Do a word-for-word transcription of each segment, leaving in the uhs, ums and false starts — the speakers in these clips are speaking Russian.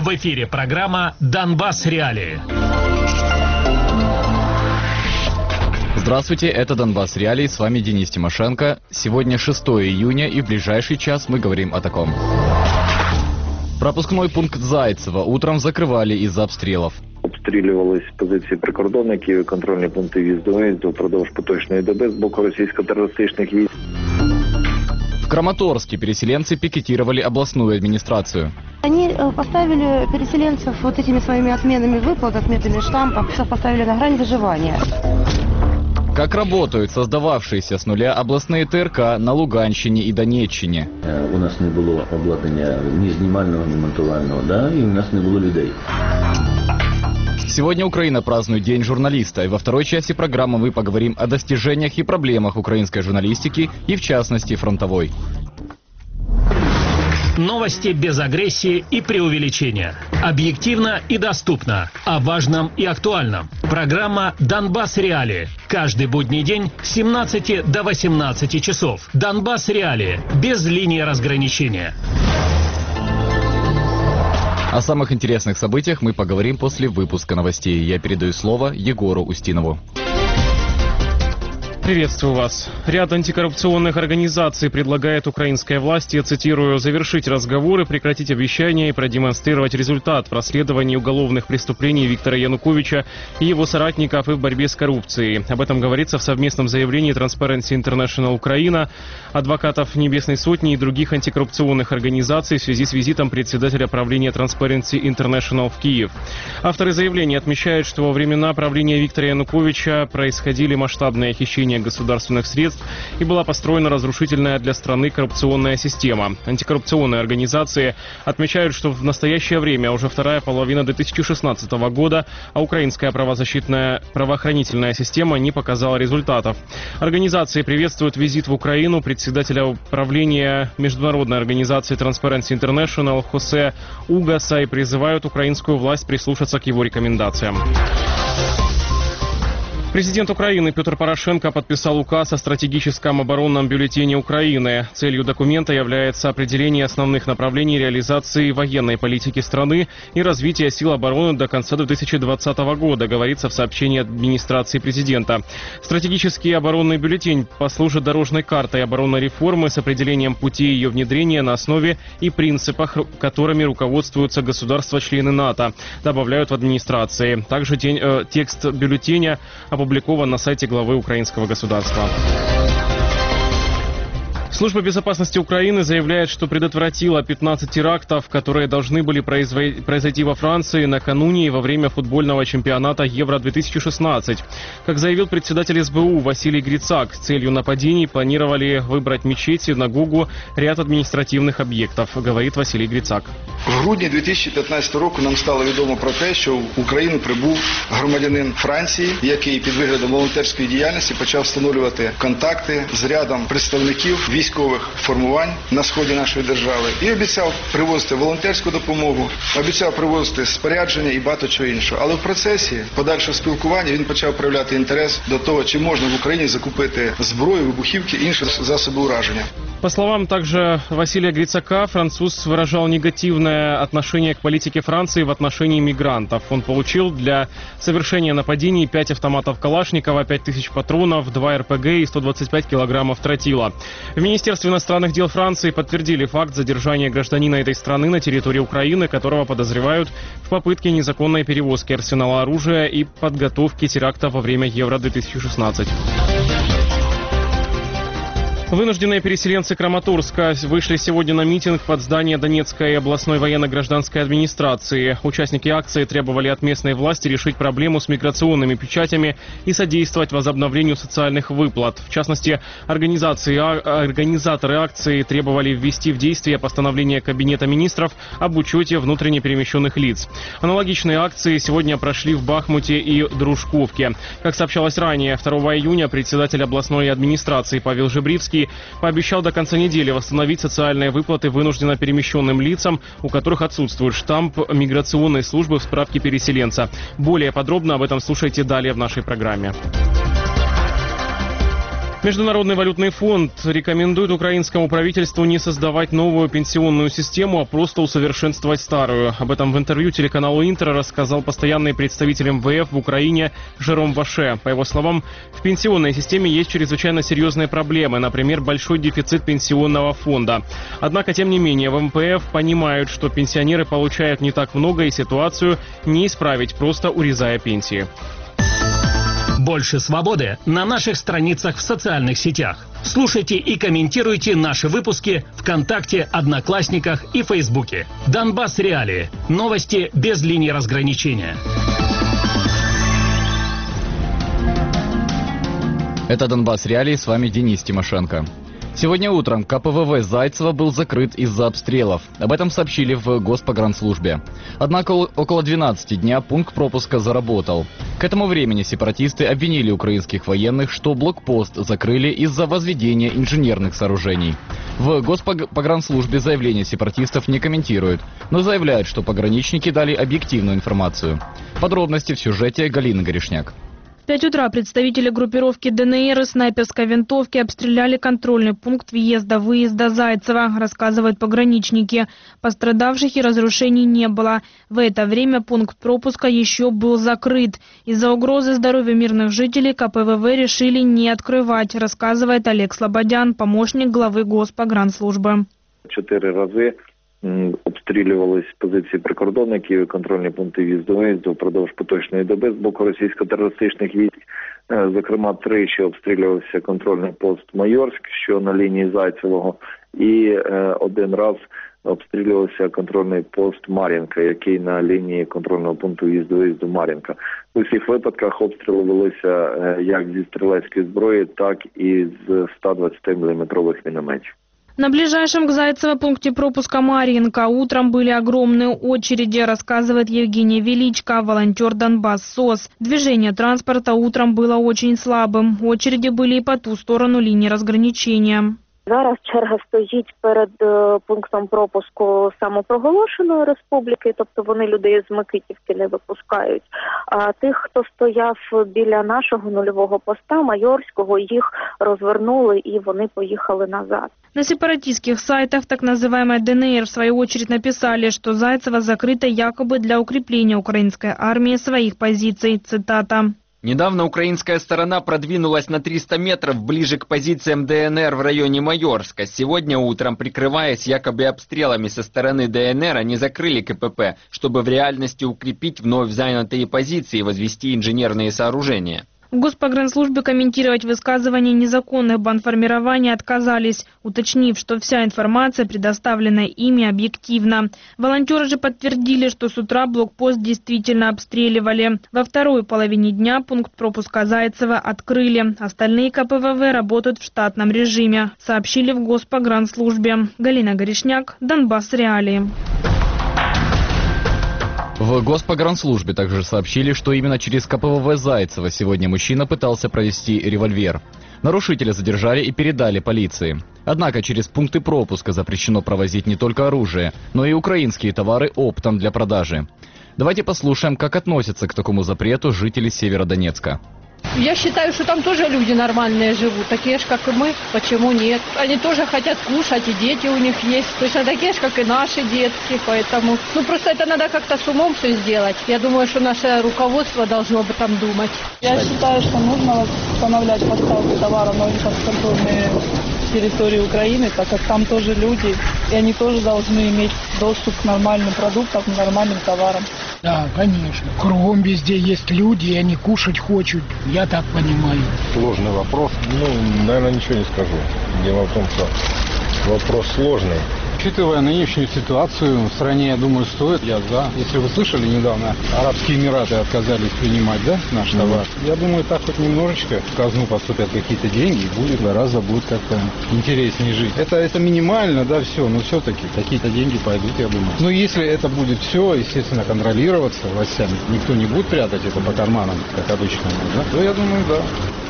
В эфире программа «Донбасс. Реалии». Здравствуйте, это «Донбасс. Реалии», с вами Денис Тимошенко. Сегодня шестое июня, и в ближайший час мы говорим о таком. Пропускной пункт Зайцево утром закрывали из-за обстрелов. Обстрілювались позиції прикордонників, контрольні пункти в'їзду-виїзду впродовж поточної доби з боку російсько-терористичних військ. В Краматорске переселенцы пикетировали областную администрацию. Они поставили переселенцев вот этими своими отменами выплат, отметами штампов, поставили на грань выживания. Как работают создававшиеся с нуля областные ТРК на Луганщине и Донеччине? У нас не було обладнання ні знімального, ні монтувального, да? И у нас не было людей. Сегодня Украина празднует День журналиста, и во второй части программы мы поговорим о достижениях и проблемах украинской журналистики, и в частности фронтовой. Новости без агрессии и преувеличения. Объективно и доступно. О важном и актуальном. Программа «Донбасс. Реалии». Каждый будний день с семнадцати до восемнадцати часов. «Донбасс. Реалии». Без линии разграничения. О самых интересных событиях мы поговорим после выпуска новостей. Я передаю слово Егору Устинову. Приветствую вас. Ряд антикоррупционных организаций предлагает украинской власти, цитирую, завершить разговоры, прекратить обещания и продемонстрировать результат в расследовании уголовных преступлений Виктора Януковича и его соратников и в борьбе с коррупцией. Об этом говорится в совместном заявлении Transparency International Украина, адвокатов Небесной Сотни и других антикоррупционных организаций в связи с визитом председателя правления Transparency International в Киев. Авторы заявления отмечают, что во времена правления Виктора Януковича происходили масштабные хищения государственных средств и была построена разрушительная для страны коррупционная система. Антикоррупционные организации отмечают, что в настоящее время уже вторая половина две тысячи шестнадцатого года, а украинская правозащитная правоохранительная система не показала результатов. Организации приветствуют визит в Украину председателя управления международной организации Transparency International Хосе Угаса и призывают украинскую власть прислушаться к его рекомендациям. Президент Украины Петр Порошенко подписал указ о стратегическом оборонном бюллетене Украины. Целью документа является определение основных направлений реализации военной политики страны и развития сил обороны до конца две тысячи двадцатого года, говорится в сообщении администрации президента. Стратегический оборонный бюллетень послужит дорожной картой оборонной реформы с определением пути ее внедрения на основе и принципах, которыми руководствуются государства-члены НАТО, добавляют в администрации. Также тень, э, текст бюллетеня опубликован на сайте главы украинского государства. Служба безопасности Украины заявляет, что предотвратила пятнадцать терактов, которые должны были произойти во Франции накануне и во время футбольного чемпионата Евро две тысячи шестнадцать. Как заявил председатель СБУ Василий Грицак, целью нападений планировали выбрать мечеть, синагогу, ряд адміністративних об'єктів, говорить Василій Грицак. В грудні дві тисячі п'ятнадцятого року нам стало відомо про те, що в Україну прибув громадянин Франції, який під виглядом волонтерської діяльності почав встановлювати контакти з рядом представників військових формувань на сході нашої держави і обіцяв привозити волонтерську допомогу, обіцяв привозити спорядження і багато чого іншого. Але в процесі подальшого спілкування він почав проявляти інтерес до того, чи можна в Україні закупити зброю, вибухівки і інші засоби ураження. По словам также Василия Грицака, француз выражал негативное отношение к политике Франции в отношении мигрантов. Он получил для совершения нападений пять автоматов Калашникова, пять тысяч патронов, два эр пэ гэ и сто двадцать пять килограммов тротила. В Министерстве иностранных дел Франции подтвердили факт задержания гражданина этой страны на территории Украины, которого подозревают в попытке незаконной перевозки арсенала оружия и подготовки теракта во время Евро две тысячи шестнадцать. Вынужденные переселенцы Краматорска вышли сегодня на митинг под здание Донецкой областной военно-гражданской администрации. Участники акции требовали от местной власти решить проблему с миграционными печатями и содействовать возобновлению социальных выплат. В частности, организации, организаторы акции требовали ввести в действие постановление Кабинета министров об учете внутренне перемещенных лиц. Аналогичные акции сегодня прошли в Бахмуте и Дружковке. Как сообщалось ранее, второго июня председатель областной администрации Павел Жебривский пообещал до конца недели восстановить социальные выплаты вынужденно перемещенным лицам, у которых отсутствует штамп миграционной службы в справке переселенца. Более подробно об этом слушайте далее в нашей программе. Международный валютный фонд рекомендует украинскому правительству не создавать новую пенсионную систему, а просто усовершенствовать старую. Об этом в интервью телеканалу Интер рассказал постоянный представитель эм вэ эф в Украине Жером Ваше. По его словам, в пенсионной системе есть чрезвычайно серьезные проблемы, например, большой дефицит пенсионного фонда. Однако, тем не менее, в эм пэ эф понимают, что пенсионеры получают не так много и ситуацию не исправить, просто урезая пенсии. Больше свободы на наших страницах в социальных сетях. Слушайте и комментируйте наши выпуски ВКонтакте, Одноклассниках и Фейсбуке. Донбасс Реалии. Новости без линии разграничения. Это Донбасс Реалии, с вами Денис Тимошенко. Сегодня утром ка пэ вэ вэ Зайцево был закрыт из-за обстрелов. Об этом сообщили в Госпогранслужбе. Однако около двенадцати дня пункт пропуска заработал. К этому времени сепаратисты обвинили украинских военных, что блокпост закрыли из-за возведения инженерных сооружений. В Госпогранслужбе заявление сепаратистов не комментируют, но заявляют, что пограничники дали объективную информацию. Подробности в сюжете Галины Горешняк. В пять утра представители группировки дэ эн эр и снайперской винтовки обстреляли контрольный пункт въезда-выезда Зайцево, рассказывают пограничники. Пострадавших и разрушений не было. В это время пункт пропуска еще был закрыт. Из-за угрозы здоровью мирных жителей ка пэ вэ вэ решили не открывать, рассказывает Олег Слободян, помощник главы Госпогранслужбы. Чотири рази обстрілювались позиції прикордонників і контрольні пункти в'їзду-виїзду впродовж поточної доби з боку російсько-терористичних військ. Зокрема, тричі обстрілювався контрольний пост Майорськ, що на лінії Зайцевого, і один раз обстрілювався контрольний пост Мар'їнка, який на лінії контрольного пункту в'їзду-виїзду Мар'їнка. У всіх випадках обстріли велися як зі стрілецької зброї, так і з ста двадцятиміліметрових мінометів. На ближайшем к Зайцево пункте пропуска Марьинка утром были огромные очереди, рассказывает Евгения Величко, волонтер Донбасс СОС. Движение транспорта утром было очень слабым. Очереди были и по ту сторону линии разграничения. Зараз черга стоїть перед пунктом пропуску самопроголошеної республіки, тобто вони людей з Микитівки не випускають. А тих, хто стояв біля нашого нульового поста, Майорського, їх розвернули і вони поїхали назад. На сепаратистских сайтах так называемой дэ эн эр в свою очередь написали, что Зайцево закрыто якобы для укрепления украинской армии своих позиций. Цитата. Недавно украинская сторона продвинулась на триста метров ближе к позициям дэ эн эр в районе Майорска. Сегодня утром, прикрываясь якобы обстрелами со стороны дэ эн эр, они закрыли ка пэ пэ, чтобы в реальности укрепить вновь занятые позиции и возвести инженерные сооружения. В Госпогранслужбе комментировать высказывания незаконных бандформирований отказались, уточнив, что вся информация, предоставленная ими, объективна. Волонтеры же подтвердили, что с утра блокпост действительно обстреливали. Во второй половине дня пункт пропуска Зайцево открыли. Остальные ка пэ вэ вэ работают в штатном режиме, сообщили в Госпогранслужбе. Галина Горешняк, Донбасс Реалии. В Госпогранслужбе также сообщили, что именно через ка пэ вэ вэ Зайцево сегодня мужчина пытался провести револьвер. Нарушителя задержали и передали полиции. Однако через пункты пропуска запрещено провозить не только оружие, но и украинские товары оптом для продажи. Давайте послушаем, как относятся к такому запрету жители Северодонецка. Я считаю, что там тоже люди нормальные живут, такие же, как и мы. Почему нет? Они тоже хотят кушать, и дети у них есть. Точно такие же, как и наши детки. Поэтому, ну просто это надо как-то с умом все сделать. Я думаю, что наше руководство должно об этом думать. Я считаю, что нужно восстанавливать поставки товаров на контрольные территории Украины, так как там тоже люди, и они тоже должны иметь доступ к нормальным продуктам, к нормальным товарам. Да, конечно. Кругом везде есть люди, и они кушать хотят. Я так понимаю. Сложный вопрос. Ну, наверное, ничего не скажу. Дело в том, что вопрос сложный. Учитывая нынешнюю ситуацию в стране, я думаю, стоит. Я за. Если вы слышали, недавно Арабские Эмираты отказались принимать, да, наш товар. Mm-hmm. Я думаю, так хоть немножечко в казну поступят какие-то деньги, и будет гораздо будет как-то интереснее жить. Это, это минимально, да, все, но все-таки какие-то деньги пойдут, я думаю. Но если это будет все, естественно, контролироваться властями, никто не будет прятать это по карманам, как обычно, да, то я думаю, да.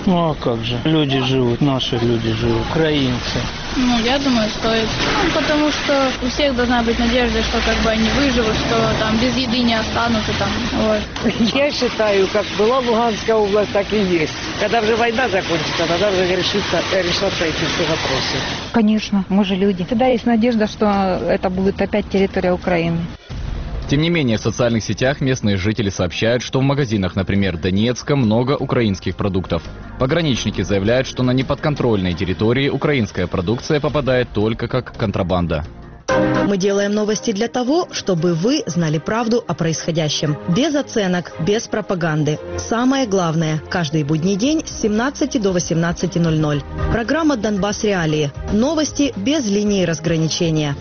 Ну а как же? Люди живут, наши люди живут, украинцы. Ну, я думаю, стоит. Ну, потому что у всех должна быть надежда, что как бы они выживут, что там без еды не останутся там. Вот. Я считаю, как была Луганская область, так и есть. Когда уже война закончится, тогда уже решится, решатся эти все вопросы. Конечно, мы же люди. Всегда есть надежда, что это будет опять территория Украины. Тем не менее, в социальных сетях местные жители сообщают, что в магазинах, например, Донецка, много украинских продуктов. Пограничники заявляют, что на неподконтрольной территории украинская продукция попадает только как контрабанда. Мы делаем новости для того, чтобы вы знали правду о происходящем. Без оценок, без пропаганды. Самое главное, каждый будний день с семнадцати до восемнадцати ноль-ноль. Программа «Донбасс Реалии». Новости без линии разграничения.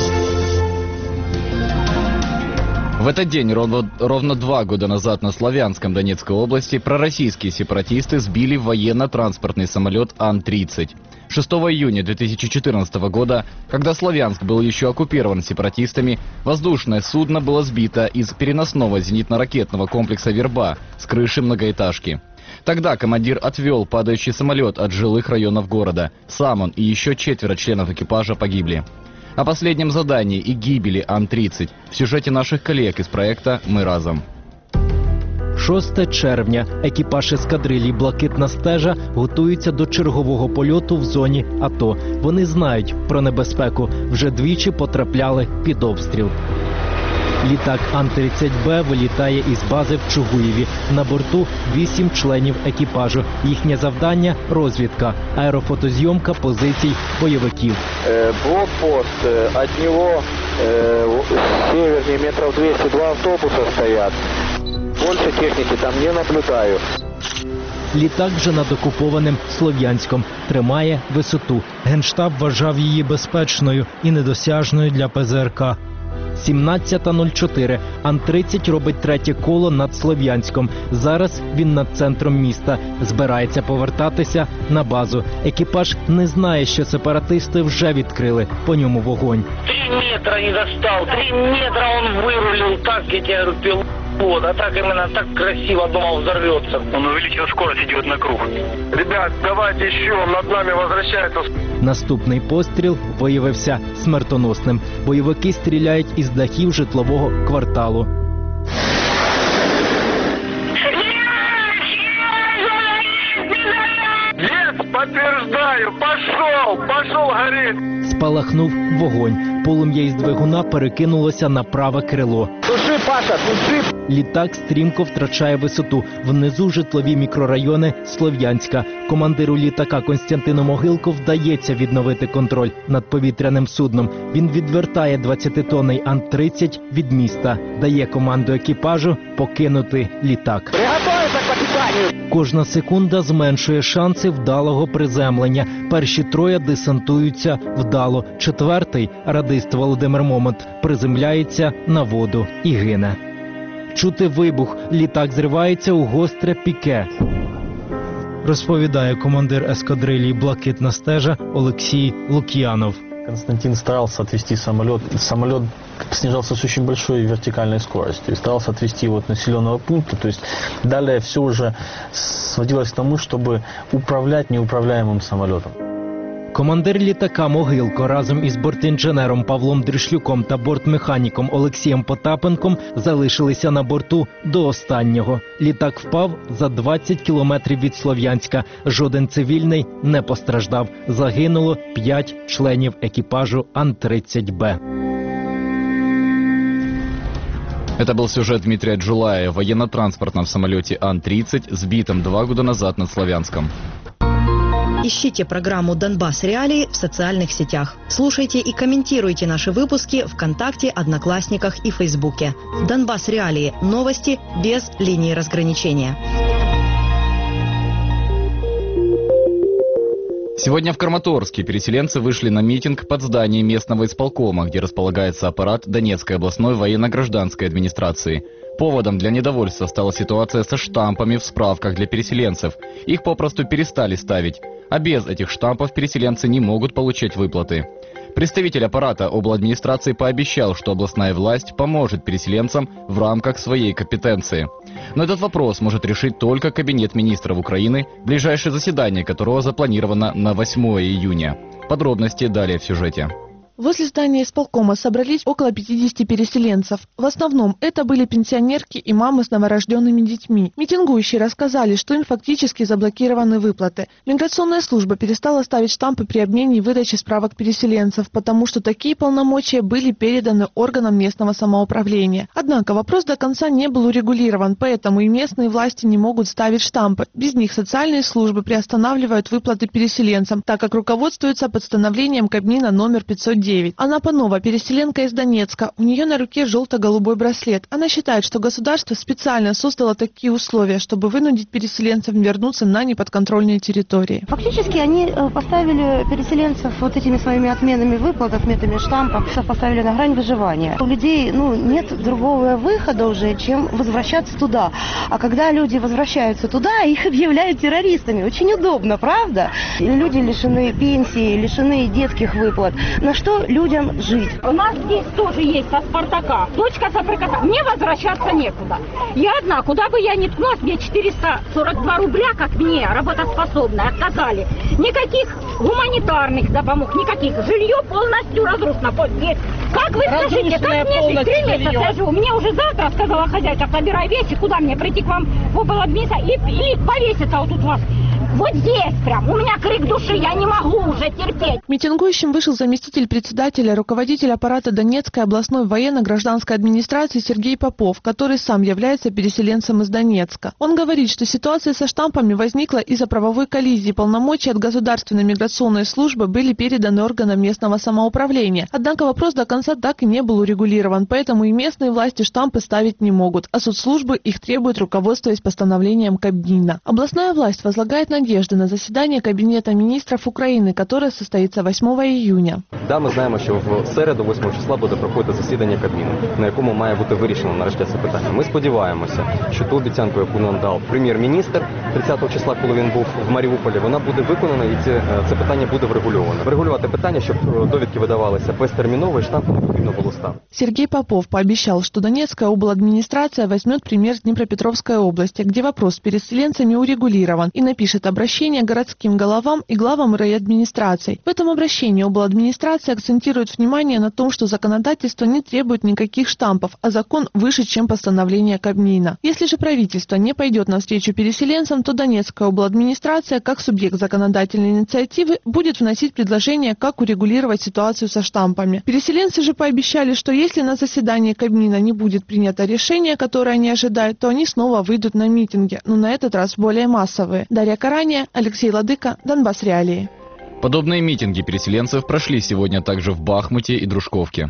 В этот день, ровно, ровно два года назад на Славянском Донецкой области пророссийские сепаратисты сбили военно-транспортный самолет Ан тридцать. шестого июня две тысячи четырнадцатого года, когда Славянск был еще оккупирован сепаратистами, воздушное судно было сбито из переносного зенитно-ракетного комплекса «Верба» с крыши многоэтажки. Тогда командир отвел падающий самолет от жилых районов города. Сам он и еще четверо членов экипажа погибли. О последнем задании и гибели Ан тридцать в сюжете наших коллег из проекта «Мы разом». шостого червня. Екіпаж ескадрилі «Блакитна стежа» готується до чергового польоту в зоні АТО. Вони знають про небезпеку. Вже двічі потрапляли під обстріл. Літак Ан тридцять Б вилітає із бази в Чугуєві. На борту вісім членів екіпажу. Їхнє завдання – розвідка, аерофотозйомка позицій бойовиків. Блокпост, от нього севернее метров двести, два автобуса стоят. Больше техники там не наблюдаю. Літак вже над окупованим Слов'янськом. Тримає висоту. Генштаб вважав її безпечною і недосяжною для Пе Зе Ер Ка. сімнадцята нуль чотири. Ан тридцять робить третє коло над Слов'янськом. Зараз він над центром міста. Збирається повертатися на базу. Екіпаж не знає, що сепаратисти вже відкрили по ньому вогонь. Три метра не достал, три метра он вырулил, так, я тебе говорю, пилот. Вот, а так именно так красиво, думал, взорвется. Он увеличил скорость, идет на круг. Ребят, давайте еще, над нами возвращается. Наступний постріл виявився смертоносним. Бойовики стріляють із дахів житлового кварталу. Нет, подтверждаю, пошел, пошел гореть. Спалахнув вогонь. Полум'я із двигуна перекинулося на праве крило. Туши, Паша, туши! Літак стрімко втрачає висоту. Внизу житлові мікрорайони Слов'янська. Командиру літака Костянтину Могилку вдається відновити контроль над повітряним судном. Він відвертає двадцятитонний Ан тридцять від міста. Дає команду екіпажу покинути літак. Приготуйся к капітанію! Кожна секунда зменшує шанси вдалого приземлення. Перші троє десантуються вдало. Четвертий, радист Володимир Момот, приземляється на воду і гине. Чути вибух. Літак зривається у гостре піке. Розповідає командир ескадрилії «Блакитна стежа» Олексій Лук'янов. Константин старался отвести самолет. Самолет снижался с очень большой вертикальной скоростью. И старался отвести его от населенного пункта. То есть далее все уже сводилось к тому, чтобы управлять неуправляемым самолетом. Командир літака Могилко разом із бортінженером Павлом Дрішлюком та бортмеханіком Олексієм Потапенком залишилися на борту до останнього. Літак впав за двадцять кілометрів від Слов'янська. Жоден цивільний не постраждав. Загинуло п'ять членів екіпажу Ан тридцять Б. Это был сюжет Дмитрия Джулая в военно-транспортном самолете Ан тридцать, сбитом два года назад над Славянском. Ищите программу «Донбасс Реалии» в социальных сетях. Слушайте и комментируйте наши выпуски ВКонтакте, Одноклассниках и Фейсбуке. «Донбасс Реалии» – новости без линии разграничения. Сегодня в Краматорске переселенцы вышли на митинг под зданием местного исполкома, где располагается аппарат Донецкой областной военно-гражданской администрации. Поводом для недовольства стала ситуация со штампами в справках для переселенцев. Их попросту перестали ставить, а без этих штампов переселенцы не могут получать выплаты. Представитель аппарата обладминистрации пообещал, что областная власть поможет переселенцам в рамках своей компетенции. Но этот вопрос может решить только Кабинет министров Украины, ближайшее заседание которого запланировано на восьмое июня. Подробности далее в сюжете. Возле здания исполкома собрались около пятидесяти переселенцев. В основном это были пенсионерки и мамы с новорожденными детьми. Митингующие рассказали, что им фактически заблокированы выплаты. Миграционная служба перестала ставить штампы при обмене и выдаче справок переселенцев, потому что такие полномочия были переданы органам местного самоуправления. Однако вопрос до конца не был урегулирован, поэтому и местные власти не могут ставить штампы. Без них социальные службы приостанавливают выплаты переселенцам, так как руководствуются постановлением Кабмина номер пятьсот девять. Анна Панова, переселенка из Донецка. У нее на руке желто-голубой браслет. Она считает, что государство специально создало такие условия, чтобы вынудить переселенцев вернуться на неподконтрольные территории. Фактически они поставили переселенцев вот этими своими отменами выплат, отменами штампов, поставили на грань выживания. У людей ну, нет другого выхода уже, чем возвращаться туда. А когда люди возвращаются туда, их объявляют террористами. Очень удобно, правда? Люди лишены пенсии, лишены детских выплат. На что людям жить? У нас здесь тоже есть со Спартака. Дочка Сапрыката. Мне возвращаться некуда. Я одна, куда бы я ни ткнулась, мне четыреста сорок два рубля, как мне, работоспособная, отказали. Никаких гуманитарных допомог, никаких. Жилье полностью разрушено. Как вы скажите, как мне жить? Три месяца я живу. Мне уже завтра, сказала хозяйка, собирай вещи, куда мне прийти к вам в обладминистрацию и, и повеситься вот тут у вас. Вот здесь прям. У меня крик души, я не могу уже терпеть. Митингующим вышел заместитель председателя, руководитель аппарата Донецкой областной военно-гражданской администрации Сергей Попов, который сам является переселенцем из Донецка. Он говорит, что ситуация со штампами возникла из-за правовой коллизии. Полномочия от государственной миграционной службы были переданы органам местного самоуправления. Однако вопрос до конца так и не был урегулирован, поэтому и местные власти штампы ставить не могут, а соцслужбы их требуют, руководствуясь постановлением Кабмина. Областная власть возлагает на надежды на засідання Кабінету міністрів України, которое состоится восьмого июня. Да, ми знаємо, що в середу, восьмого числа, буде проходити засідання Кабміну, на якому має бути вирішено нарешті це питання. Ми сподіваємося, що ту обіцянку, яку нам дав прем'єр-міністр тридцятого числа, коли він був в Маріуполі, вона буде виконана і це, це питання буде врегульовано. Врегулювати питання, щоб довідки видавалися безтерміново і штампу не потрібно було ставити. Сергей Попов пообещал, что Донецкая обладминистрация возьмет пример с Днепропетровской области, где вопрос с переселенцами урегулирован, и напишет обращение городским головам и главам райадминистраций. В этом обращении обладминистрация акцентирует внимание на том, что законодательство не требует никаких штампов, а закон выше, чем постановление Кабмина. Если же правительство не пойдет навстречу переселенцам, то Донецкая обладминистрация, как субъект законодательной инициативы, будет вносить предложение, как урегулировать ситуацию со штампами. Переселенцы же пообещали, что если на заседании Кабмина не будет принято решение, которое они ожидают, то они снова выйдут на митинги, но на этот раз более массовые. Дарья Карания, Алексей Ладыка, Донбасс Реалии. Подобные митинги переселенцев прошли сегодня также в Бахмуте и Дружковке.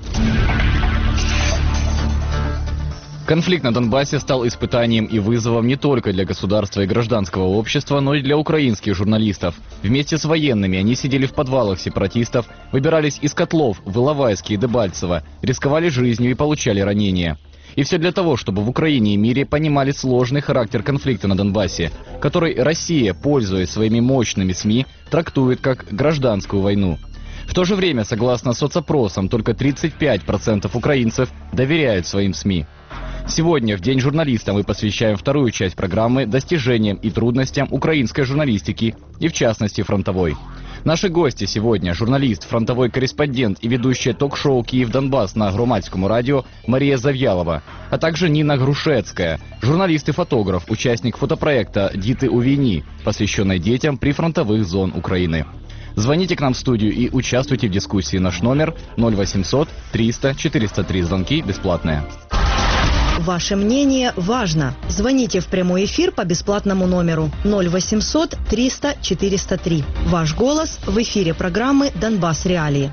Конфликт на Донбассе стал испытанием и вызовом не только для государства и гражданского общества, но и для украинских журналистов. Вместе с военными они сидели в подвалах сепаратистов, выбирались из котлов в Иловайске и Дебальцево, рисковали жизнью и получали ранения. И все для того, чтобы в Украине и мире понимали сложный характер конфликта на Донбассе, который Россия, пользуясь своими мощными СМИ, трактует как гражданскую войну. В то же время, согласно соцопросам, только тридцать пять процентов украинцев доверяют своим СМИ. Сегодня, в День журналиста, мы посвящаем вторую часть программы достижениям и трудностям украинской журналистики и, в частности, фронтовой. Наши гости сегодня – журналист, фронтовой корреспондент и ведущая ток-шоу «Киев-Донбасс» на Громадскому радио Мария Завьялова, а также Нина Грушецкая, журналист и фотограф, участник фотопроекта «Діти у війні», посвященной детям прифронтовых зон Украины. Звоните к нам в студию и участвуйте в дискуссии. Наш номер ноль восемьсот триста четыреста три. Звонки бесплатные. Ваше мнение важно. Звоните в прямой эфир по бесплатному номеру ноль восемьсот триста четыреста три. Ваш голос в эфире программы «Донбасс Реалии».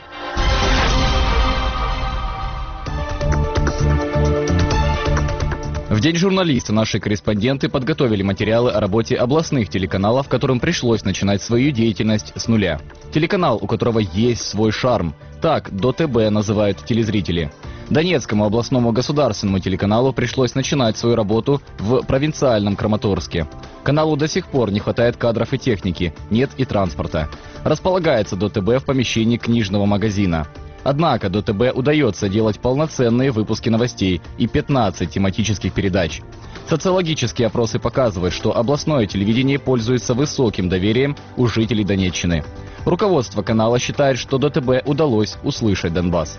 В День журналиста наши корреспонденты подготовили материалы о работе областных телеканалов, которым пришлось начинать свою деятельность с нуля. Телеканал, у которого есть свой шарм. Так ДОТБ называют телезрители. Донецкому областному государственному телеканалу пришлось начинать свою работу в провинциальном Краматорске. Каналу до сих пор не хватает кадров и техники, нет и транспорта. Располагается ДОТБ в помещении книжного магазина. Однако ДТБ удается делать полноценные выпуски новостей и пятнадцать тематических передач. Социологические опросы показывают, что областное телевидение пользуется высоким доверием у жителей Донеччины. Руководство канала считает, что ДТБ удалось услышать Донбасс.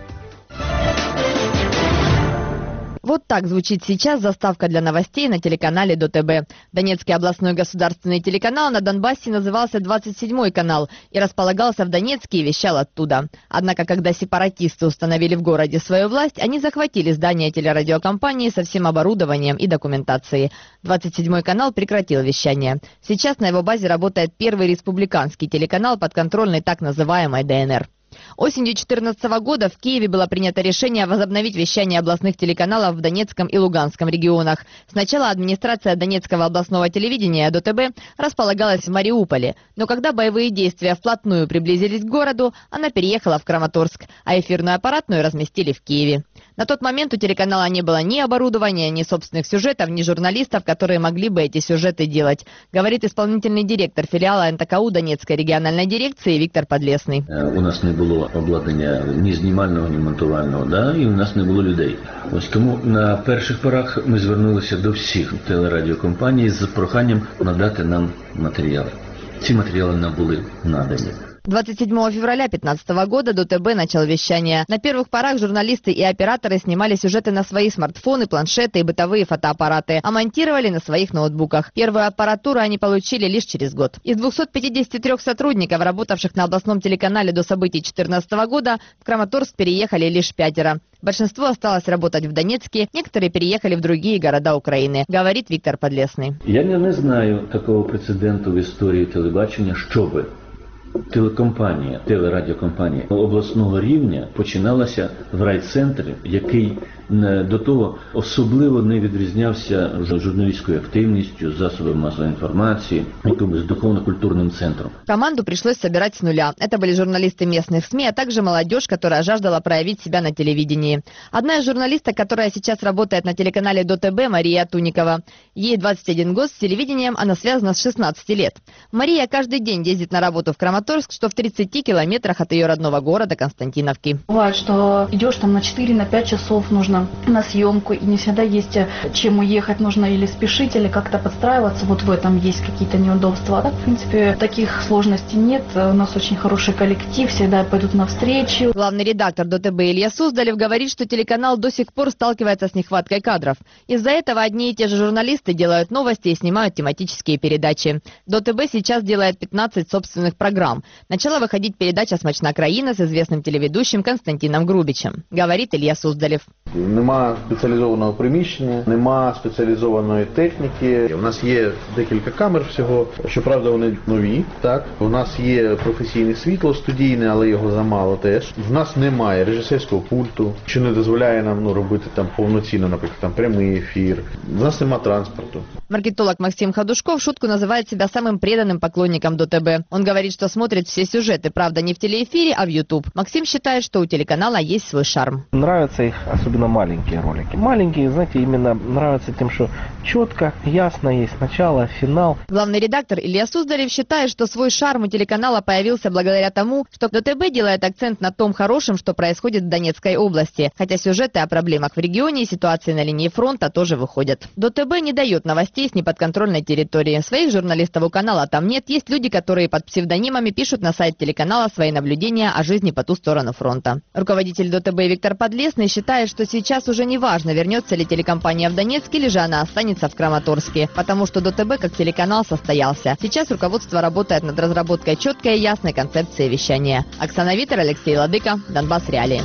Вот так звучит сейчас заставка для новостей на телеканале ДТБ. Донецкий областной государственный телеканал на Донбассе назывался двадцать седьмой канал и располагался в Донецке и вещал оттуда. Однако, когда сепаратисты установили в городе свою власть, они захватили здание телерадиокомпании со всем оборудованием и документацией. двадцать седьмой канал прекратил вещание. Сейчас на его базе работает первый республиканский телеканал, подконтрольный так называемой ДНР. Осенью две тысячи четырнадцатого года в Киеве было принято решение возобновить вещание областных телеканалов в Донецком и Луганском регионах. Сначала администрация Донецкого областного телевидения ДТБ располагалась в Мариуполе, но когда боевые действия вплотную приблизились к городу, она переехала в Краматорск, а эфирную аппаратную разместили в Киеве. На тот момент у телеканала не было ни оборудования, ни собственных сюжетов, ни журналистов, которые могли бы эти сюжеты делать, говорит исполнительный директор филиала эн тэ ка у Донецкой региональной дирекции Віктор Подлесний. У нас не було обладнання ні знімального, ні монтувального, да? І у нас не було людей. Ось тому на перших порах ми звернулися до всіх телерадіокомпаній з проханням надати нам матеріали. Ці матеріали нам були надані. двадцать седьмого февраля две тысячи пятнадцатого года ДТБ начал вещание. На первых порах журналисты и операторы снимали сюжеты на свои смартфоны, планшеты и бытовые фотоаппараты, а монтировали на своих ноутбуках. Первую аппаратуру они получили лишь через год. Из двухсот пятидесяти трёх сотрудников, работавших на областном телеканале до событий две тысячи четырнадцатого года, в Краматорск переехали лишь пятеро. Большинство осталось работать в Донецке, некоторые переехали в другие города Украины, говорит Віктор Подлесний. Я не знаю такого прецеденту в історії телебачення, щоби телекомпанія, телерадіокомпанія обласного рівня починалася в райцентрі, який до того особливо не відрізнявся журналістською активністю, засобами масової інформації, якимось духовно-культурним центром. Команду пришлось собирать с нуля. Это были журналисты местных СМИ, а также молодежь, которая жаждала проявить себя на телевидении. Одна из журналисток, которая сейчас работает на телеканале ДТБ, Мария Туникова. Ей двадцать один год, с телевидением она связана с шестнадцати лет. Мария каждый день ездит на работу в Краматорск, что в тридцати километрах от ее родного города Константиновки. Бывает, что идешь там на четыре-пять часов, нужно на съемку, и не всегда есть чем уехать, нужно или спешить, или как-то подстраиваться, вот в этом есть какие-то неудобства. А так, в принципе, таких сложностей нет, у нас очень хороший коллектив, всегда пойдут навстречу. Главный редактор ДТБ Илья Суздалев говорит, что телеканал до сих пор сталкивается с нехваткой кадров. Из-за этого одни и те же журналисты делают новости и снимают тематические передачи. ДТБ сейчас делает пятнадцать собственных программ. Начала выходить передача «Смачна країна» с известным телеведущим Константином Грубичем, говорит Илья Суздалев. Нема спеціалізованого приміщення, нема спеціалізованої техніки. У нас є декілька камер всього, щоправда вони нові, так. У нас є професійне світло студійне, але його замало теж. В нас немає режисерського пульту, що не дозволяє нам ну, робити там повноцінно, наприклад, там прямий ефір. У нас нема транспорту. Маркетолог Максим Ходушков в шутку называет себя самым преданным поклонником ДТБ. Он говорит, что смотрит все сюжеты, правда, не в телеэфире, а в YouTube. Максим считает, что у телеканала есть свой шарм. Нравятся их особенно маленькие ролики. Маленькие, знаете, именно нравятся тем, что четко, ясно есть начало, финал. Главный редактор Илья Суздалев считает, что свой шарм у телеканала появился благодаря тому, что ДТБ делает акцент на том хорошем, что происходит в Донецкой области. Хотя сюжеты о проблемах в регионе и ситуации на линии фронта тоже выходят. ДТБ не дает новостей с неподконтрольной территории. Своих журналистов у канала там нет. Есть люди, которые под псевдонимами пишут на сайт телеканала свои наблюдения о жизни по ту сторону фронта. Руководитель ДТБ Віктор Подлесний считает, что сейчас уже не важно, вернется ли телекомпания в Донецк или же она останется в Краматорске, потому что ДТБ как телеканал состоялся. Сейчас руководство работает над разработкой четкой и ясной концепции вещания. Оксана Витер, Алексей Ладыка, Донбасс Реалии.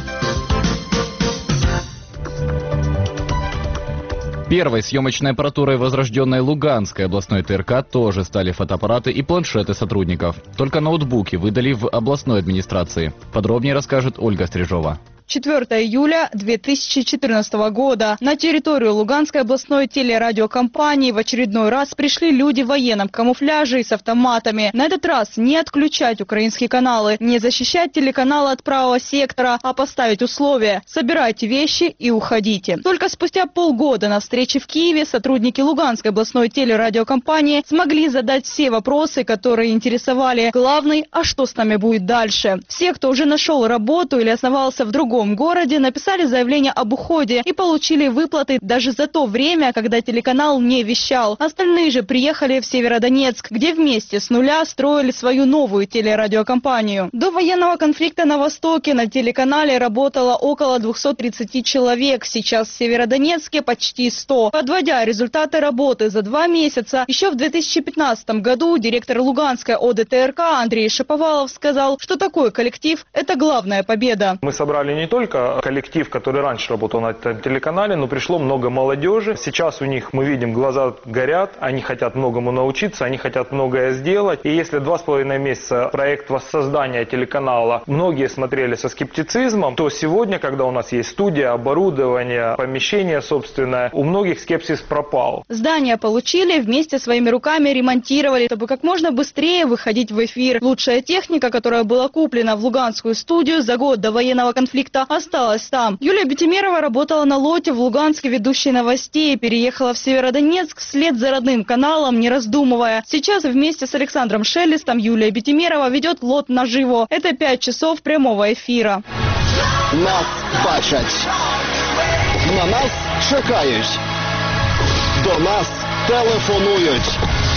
Первой съемочной аппаратурой возрожденной Луганской областной тэ эр ка тоже стали фотоаппараты и планшеты сотрудников. Только ноутбуки выдали в областной администрации. Подробнее расскажет Ольга Стрижова. четвёртого июля две тысячи четырнадцатого года. На территорию Луганской областной телерадиокомпании в очередной раз пришли люди в военном камуфляже и с автоматами. На этот раз не отключать украинские каналы, не защищать телеканалы от правого сектора, а поставить условия: собирайте вещи и уходите. Только спустя полгода на встрече в Киеве сотрудники Луганской областной телерадиокомпании смогли задать все вопросы, которые интересовали. Главный: а что с нами будет дальше? Все, кто уже нашел работу или основался в другом городе, написали заявление об уходе и получили выплаты даже за то время, когда телеканал не вещал. Остальные же приехали в Северодонецк, где вместе с нуля строили свою новую телерадиокомпанию. До военного конфликта на Востоке на телеканале работало около двухсот тридцати человек. Сейчас в Северодонецке почти сто. Подводя результаты работы за два месяца, еще в две тысячи пятнадцатом году директор Луганской О Д Т Р К Андрей Шаповалов сказал, что такой коллектив – это главная победа. Мы собрали не только коллектив, который раньше работал на этом телеканале, но пришло много молодежи. Сейчас у них, мы видим, глаза горят, они хотят многому научиться, они хотят многое сделать. И если два с половиной месяца проект воссоздания телеканала многие смотрели со скептицизмом, то сегодня, когда у нас есть студия, оборудование, помещение собственное, у многих скепсис пропал. Здание получили, вместе своими руками ремонтировали, чтобы как можно быстрее выходить в эфир. Лучшая техника, которая была куплена в Луганскую студию за год до военного конфликта, осталась там. Юлия Бетимерова работала на лоте в Луганске ведущей новостей, переехала в Северодонецк вслед за родным каналом, не раздумывая. Сейчас вместе с Александром Шелестом Юлия Бетимерова ведет лот наживо. Это пять часов прямого эфира. Нас бачать. На нас чекають. До нас телефонують.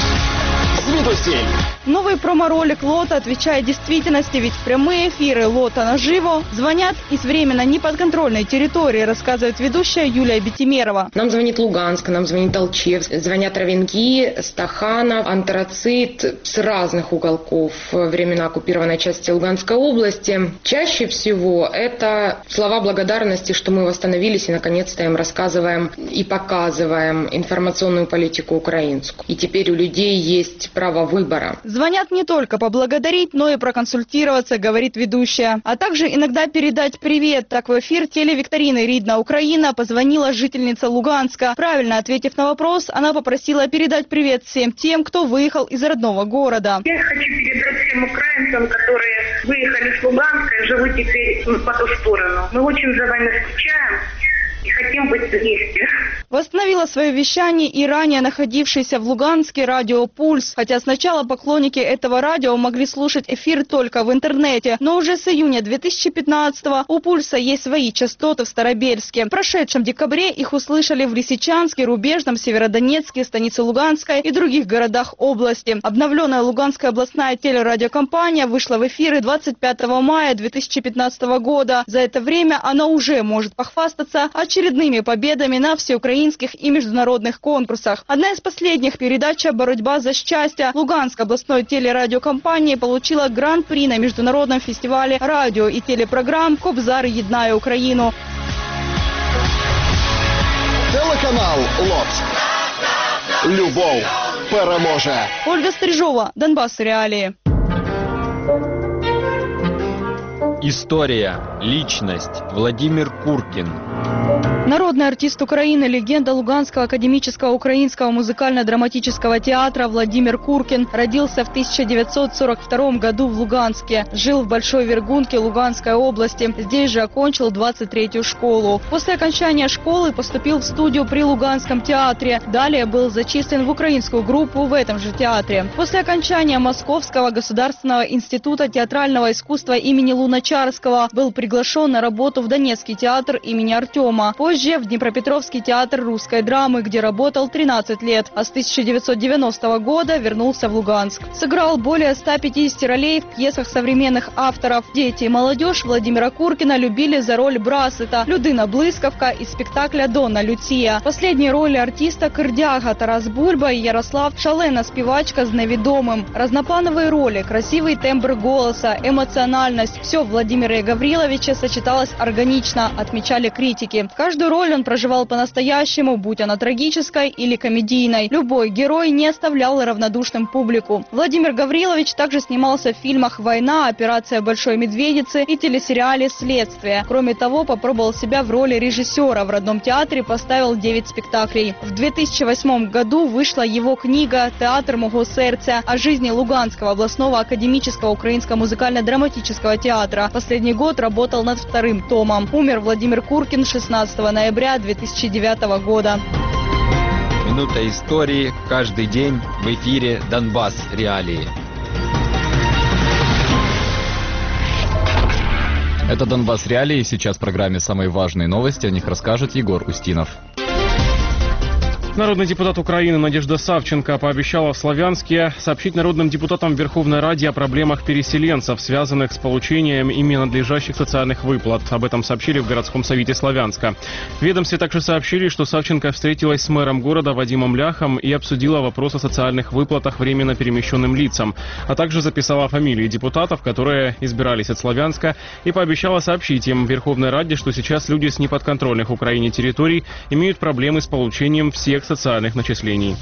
Звідусіль. Новый промо-ролик лота отвечает действительности, ведь в прямые эфиры лота наживо звонят из временно неподконтрольной территории, рассказывает ведущая Юлия Бетимерова. Нам звонит Луганск, нам звонит Алчевск, звонят Равенки, Стаханов, Антрацит с разных уголков временно оккупированной части Луганской области. Чаще всего это слова благодарности, что мы восстановились и наконец-то им рассказываем и показываем информационную политику украинскую. И теперь у людей есть право выбора. Звонят не только поблагодарить, но и проконсультироваться, говорит ведущая. А также иногда передать привет. Так в эфир телевикторины «Ридна Украина» позвонила жительница Луганска. Правильно ответив на вопрос, она попросила передать привет всем тем, кто выехал из родного города. Я хочу передать всем украинцам, которые выехали с Луганска и живут теперь по ту сторону. Мы очень за вами скучаем и хотим быть вместе. Восстановила свое вещание и ранее находившийся в Луганске радио «Пульс». Хотя сначала поклонники этого радио могли слушать эфир только в интернете. Но уже с июня две тысячи пятнадцатого у «Пульса» есть свои частоты в Старобельске. В прошедшем декабре их услышали в Лисичанске, Рубежном, Северодонецке, станице Луганской и других городах области. Обновленная Луганская областная телерадиокомпания вышла в эфиры двадцать пятого мая две тысячи пятнадцатого года. За это время она уже может похвастаться очередными победами на всеукраинских и международных конкурсах. Одна из последних, передача «Борьба за счастье» Луганской областной телерадиокомпании получила гран-при на международном фестивале радио и телепрограмм «Кобзар єднає Україну». Телеканал «Лот». Любов переможе. Ольга Стрижова, Донбасс реалии. История, личность. Владимир Куркин. Народный артист Украины, легенда Луганского академического украинского музыкально-драматического театра Владимир Куркин родился в тысяча девятьсот сорок втором году в Луганске. Жил в Большой Вергунке Луганской области. Здесь же окончил двадцать третью школу. После окончания школы поступил в студию при Луганском театре. Далее был зачислен в украинскую группу в этом же театре. После окончания Московского государственного института театрального искусства имени Луначарского был приглашен на работу в Донецкий театр имени Артема. Позже в Днепропетровский театр русской драмы, где работал тринадцать лет, а с тысяча девятьсот девяностого года вернулся в Луганск. Сыграл более ста пятидесяти ролей в пьесах современных авторов. Дети и молодежь Владимира Куркина любили за роль Брасета, Людина Блискавка из спектакля «Донна Люция». Последние роли артиста Кирдяга, Тарас Бульба и Ярослав Шалена, спевачка с неведомым. Разноплановые роли, красивый тембр голоса, эмоциональность – все в Владимире Гавриловиче сочеталось органично, отмечали критики. Каждую Каждую роль он проживал по-настоящему, будь она трагической или комедийной. Любой герой не оставлял равнодушным публику. Владимир Гаврилович также снимался в фильмах «Война», «Операция Большой Медведицы» и телесериале «Следствие». Кроме того, попробовал себя в роли режиссера. В родном театре поставил девять спектаклей. В две тысячи восьмом году вышла его книга «Театр мого сердца» о жизни Луганского областного академического украинского музыкально-драматического театра. Последний год работал над вторым томом. Умер Владимир Куркин шестнадцатого ноября две тысячи девятого года. Минута истории каждый день в эфире «Донбасс. Реалии». Это «Донбасс. Реалии». Сейчас в программе «Самые важные новости». О них расскажет Егор Устинов. Народный депутат Украины Надежда Савченко пообещала в Славянске сообщить народным депутатам Верховной Ради о проблемах переселенцев, связанных с получением ими надлежащих социальных выплат. Об этом сообщили в городском совете Славянска. В ведомстве также сообщили, что Савченко встретилась с мэром города Вадимом Ляхом и обсудила вопрос о социальных выплатах временно перемещенным лицам, а также записала фамилии депутатов, которые избирались от Славянска, и пообещала сообщить им в Верховной Раде, что сейчас люди с неподконтрольных Украине территорий имеют проблемы с получением всех социальных начислений.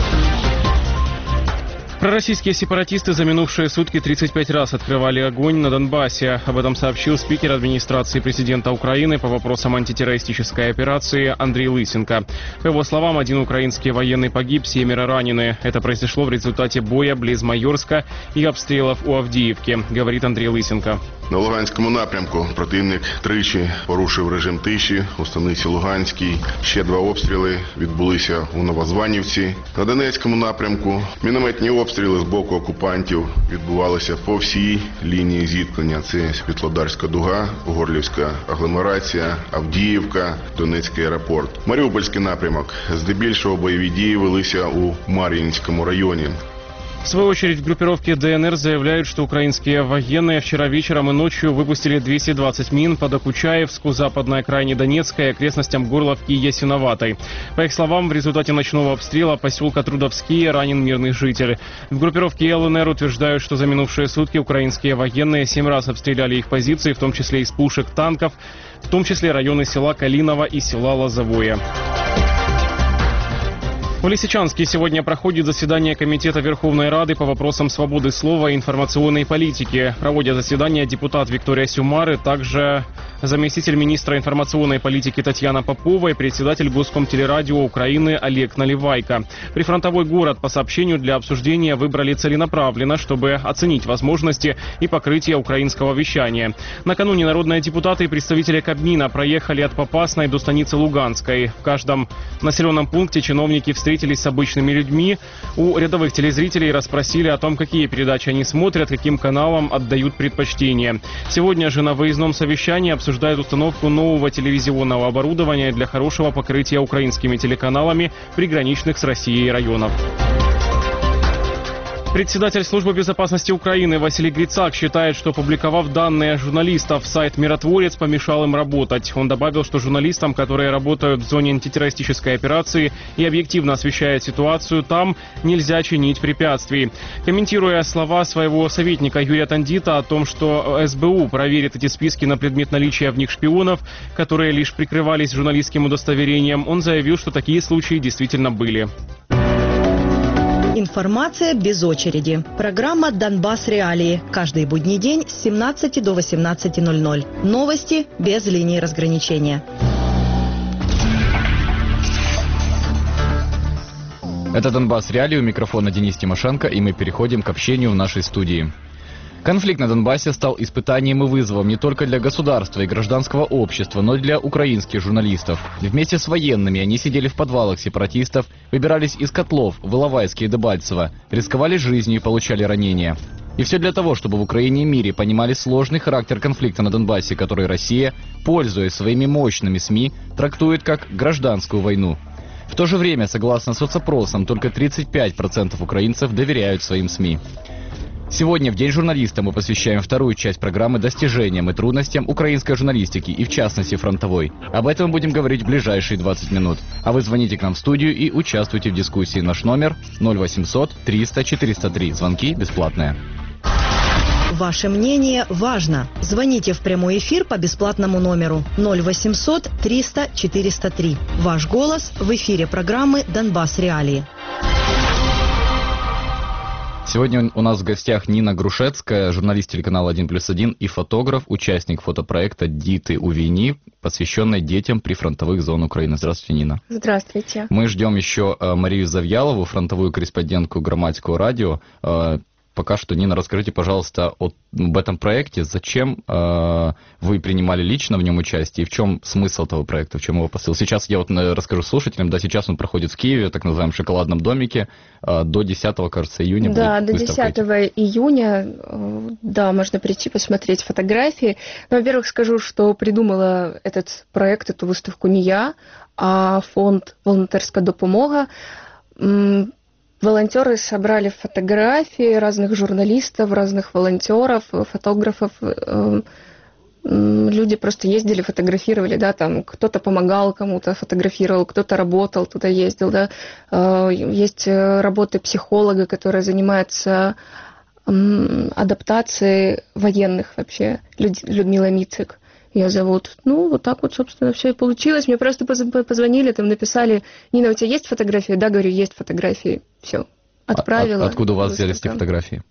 Пророссийские сепаратисты за минувшие сутки тридцать пять раз открывали огонь на Донбассе. Об этом сообщил спикер администрации президента Украины по вопросам антитеррористической операции Андрей Лысенко. По его словам, один украинский военный погиб, семеро ранены. Это произошло в результате боя близ Майорска и обстрелов у Авдіївки, говорит Андрей Лысенко. На Луганському напрямку противник тричі порушив режим тиші у станиці Луганській. Ще два обстріли відбулися у Новозванівці. На Донецькому напрямку мінометні обстріли з боку окупантів відбувалися по всій лінії зіткнення. Це Світлодарська дуга, Горлівська агломерація, Авдіївка, Донецький аеропорт. Маріупольський напрямок. Здебільшого бойові дії велися у Мар'їнському районі. В свою очередь, в группировке ДНР заявляют, что украинские военные вчера вечером и ночью выпустили двести двадцать мин по Докучаевску, западной окраине Донецка и окрестностям Горловки и Ясиноватой. По их словам, в результате ночного обстрела поселка Трудовские ранен мирный житель. В группировке ЛНР утверждают, что за минувшие сутки украинские военные семь раз обстреляли их позиции, в том числе из пушек, танков, в том числе районы села Калиново и села Лозовое. В Лисичанске сегодня проходит заседание Комитета Верховной Рады по вопросам свободы слова и информационной политики. Проводя заседание депутат Виктория Сюмары, также заместитель министра информационной политики Татьяна Попова и председатель Госкомтелерадио Украины Олег Наливайко. Прифронтовой город по сообщению для обсуждения выбрали целенаправленно, чтобы оценить возможности и покрытие украинского вещания. Накануне народные депутаты и представители Кабмина проехали от Попасной до станицы Луганской. В каждом населенном пункте чиновники встретились встретились с обычными людьми, у рядовых телезрителей расспросили о том, какие передачи они смотрят, каким каналам отдают предпочтение. Сегодня же на выездном совещании обсуждают установку нового телевизионного оборудования для хорошего покрытия украинскими телеканалами приграничных с Россией районов. Председатель службы безопасности Украины Василий Грицак считает, что, опубликовав данные журналистов, сайт «Миротворец» помешал им работать. Он добавил, что журналистам, которые работают в зоне антитеррористической операции и объективно освещают ситуацию там, нельзя чинить препятствий. Комментируя слова своего советника Юрия Тандита о том, что СБУ проверит эти списки на предмет наличия в них шпионов, которые лишь прикрывались журналистским удостоверением, он заявил, что такие случаи действительно были. Информация без очереди. Программа «Донбасс. Реалии». Каждый будний день с семнадцати до восемнадцати ноль-ноль. Новости без линии разграничения. Это «Донбасс. Реалии». У микрофона Денис Тимошенко, и мы переходим к общению в нашей студии. Конфликт на Донбассе стал испытанием и вызовом не только для государства и гражданского общества, но и для украинских журналистов. Вместе с военными они сидели в подвалах сепаратистов, выбирались из котлов в Иловайске и Дебальцево, рисковали жизнью и получали ранения. И все для того, чтобы в Украине и мире понимали сложный характер конфликта на Донбассе, который Россия, пользуясь своими мощными СМИ, трактует как гражданскую войну. В то же время, согласно соцопросам, только тридцать пять процентов украинцев доверяют своим СМИ. Сегодня, в День журналиста, мы посвящаем вторую часть программы достижениям и трудностям украинской журналистики и, в частности, фронтовой. Об этом мы будем говорить в ближайшие двадцать минут. А вы звоните к нам в студию и участвуйте в дискуссии. Наш номер ноль восемьсот триста четыреста три. Звонки бесплатные. Ваше мнение важно. Звоните в прямой эфир по бесплатному номеру ноль восемьсот триста четыреста три. Ваш голос в эфире программы «Донбасс Реалии». Сегодня у нас в гостях Нина Грушецкая, журналист телеканала один плюс один и фотограф, участник фотопроекта «Діти у війні», посвященной детям прифронтовых зон Украины. Здравствуйте, Нина. Здравствуйте. Мы ждем еще Марию Завьялову, фронтовую корреспондентку Громадского радио. Пока что, Нина, расскажите, пожалуйста, об этом проекте. Зачем э, вы принимали лично в нем участие и в чем смысл этого проекта, в чем его посыл? Сейчас я вот расскажу слушателям, да, сейчас он проходит в Киеве, в так называемом шоколадном домике, э, до десятого, кажется, июня. Да, до десятого июня, э, да, можно прийти посмотреть фотографии. Но, во-первых, скажу, что придумала этот проект, эту выставку не я, а фонд «Волонтерская допомога». Волонтеры собрали фотографии разных журналистов, разных волонтеров, фотографов. Люди просто ездили, фотографировали, да, там кто-то помогал кому-то, фотографировал, кто-то работал, кто-то ездил, да. Есть работы психолога, которая занимается адаптацией военных вообще, Людмила Мицик. Ее зовут. Ну, вот так вот, собственно, все и получилось. Мне просто позвонили, там написали: Нина, у тебя есть фотографии? Да, говорю, есть фотографии. Все, отправила. А, откуда у вас взялись эти фотографии?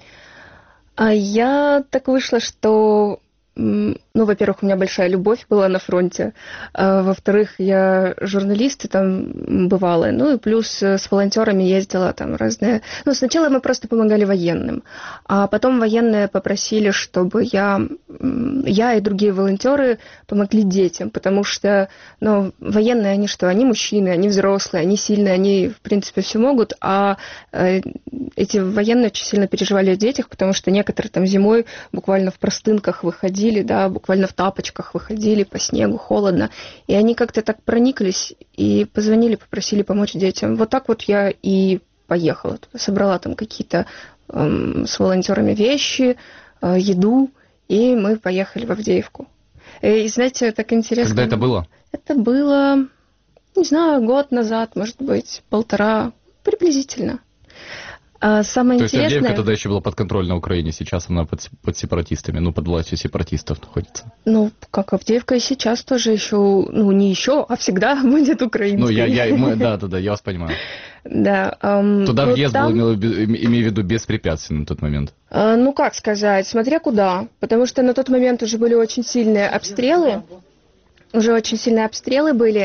А я так вышла, что... Ну, во-первых, у меня большая любовь была на фронте. А, во-вторых, я журналист, и там бывала. Ну, и плюс с волонтерами ездила там разные... Ну, сначала мы просто помогали военным. А потом военные попросили, чтобы я, я и другие волонтеры помогли детям. Потому что, ну, военные, они что? Они мужчины, они взрослые, они сильные, они, в принципе, все могут. А э, эти военные очень сильно переживали о детях, потому что некоторые там зимой буквально в простынках выходили, да, буквально в тапочках выходили по снегу, холодно. И они как-то так прониклись и позвонили, попросили помочь детям. Вот так вот я и поехала. Собрала там какие-то эм, с волонтерами вещи, э, еду, и мы поехали в Авдеевку. И, знаете, так интересно... Когда это было? Это было, не знаю, год назад, может быть, полтора, приблизительно. А самое То интересное... есть Авдеевка тогда еще была подконтрольна Украине, сейчас она под, под сепаратистами, ну, под властью сепаратистов находится. Ну, как Авдеевка и сейчас тоже еще, ну, не еще, а всегда будет украинской. Ну, я, я, мы, да, да, да, я вас понимаю. Да. Эм, Туда вот въезд там... был, имею в виду, беспрепятственный на тот момент. Э, ну, как сказать, смотря куда, потому что на тот момент уже были очень сильные обстрелы, уже очень сильные обстрелы были.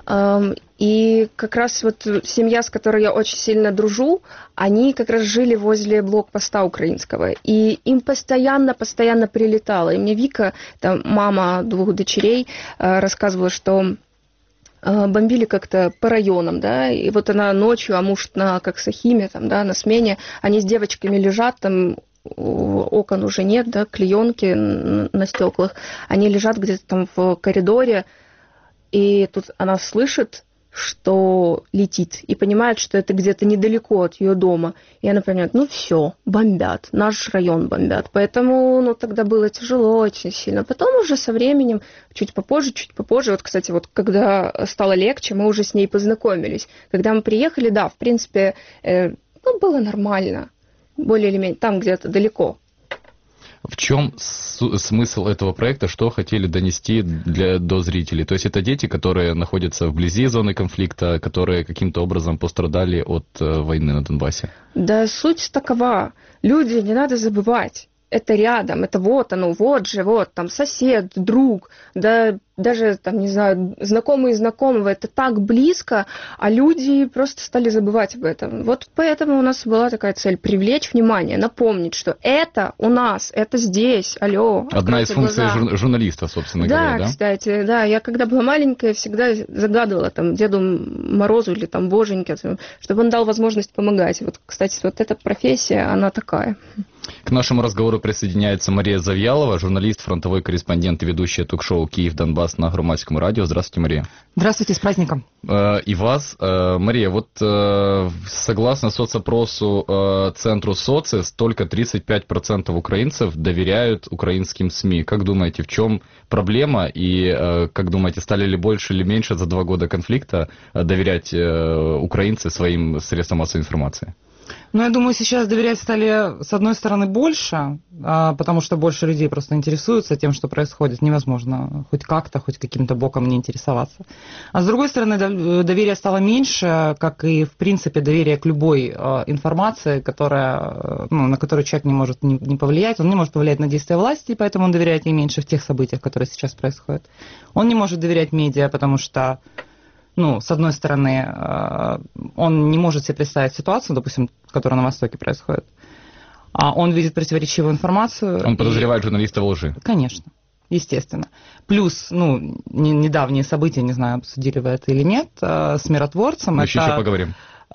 И как раз вот семья, с которой я очень сильно дружу, они как раз жили возле блокпоста украинского. И им постоянно-постоянно прилетало. И мне Вика, там мама двух дочерей, рассказывала, что бомбили как-то по районам, да, и вот она ночью, а муж на как Сахиме, там, да, на смене, они с девочками лежат, там окон уже нет, да, клеенки на стеклах, они лежат где-то там в коридоре, и тут она слышит, что летит, и понимает, что это где-то недалеко от ее дома. И она понимает, ну все, бомбят, наш район бомбят. Поэтому, ну, тогда было тяжело очень сильно. Потом уже со временем, чуть попозже, чуть попозже, вот, кстати, вот когда стало легче, мы уже с ней познакомились. Когда мы приехали, да, в принципе, э, ну, было нормально, более или менее, там где-то далеко. В чем смысл этого проекта, что хотели донести для, до зрителей? То есть это дети, которые находятся вблизи зоны конфликта, которые каким-то образом пострадали от э, войны на Донбассе? Да, суть такова. Люди, не надо забывать. Это рядом, это вот оно, вот же, вот там сосед, друг, да даже там, не знаю, знакомые знакомого, это так близко, а люди просто стали забывать об этом. Вот поэтому у нас была такая цель — привлечь внимание, напомнить, что это у нас, это здесь, алло. Одна из функций жур- журналиста, собственно да, говоря, да? Да, кстати, да, я когда была маленькая, всегда загадывала там Деду Морозу или там Боженьке, чтобы он дал возможность помогать. Вот, кстати, вот эта профессия, она такая. К нашему разговору присоединяется Мария Завьялова, журналист, фронтовой корреспондент и ведущая ток-шоу «Киев-Донбасс» на Громадском радио. Здравствуйте, Мария. Здравствуйте, с праздником. И вас. Мария, вот согласно соцопросу Центру СОЦИС, только тридцать пять процентов украинцев доверяют украинским СМИ. Как думаете, в чем проблема? И как думаете, стали ли больше или меньше за два года конфликта доверять украинцы своим средствам массовой информации? Ну, я думаю, сейчас доверять стали, с одной стороны, больше, потому что больше людей просто интересуются тем, что происходит. Невозможно хоть как-то, хоть каким-то боком не интересоваться. А с другой стороны, доверие стало меньше, как и, в принципе, доверие к любой информации, которая, ну, на которую человек не может не повлиять. Он не может повлиять на действия власти, поэтому он доверяет ей меньше в тех событиях, которые сейчас происходят. Он не может доверять медиа, потому что, ну, с одной стороны, он не может себе представить ситуацию, допустим, которая на Востоке происходит. А он видит противоречивую информацию. Он подозревает и... журналиста в лжи. Конечно, естественно. Плюс, ну, не, недавние события, не знаю, обсудили вы это или нет, с миротворцем. Мы это, еще поговорим.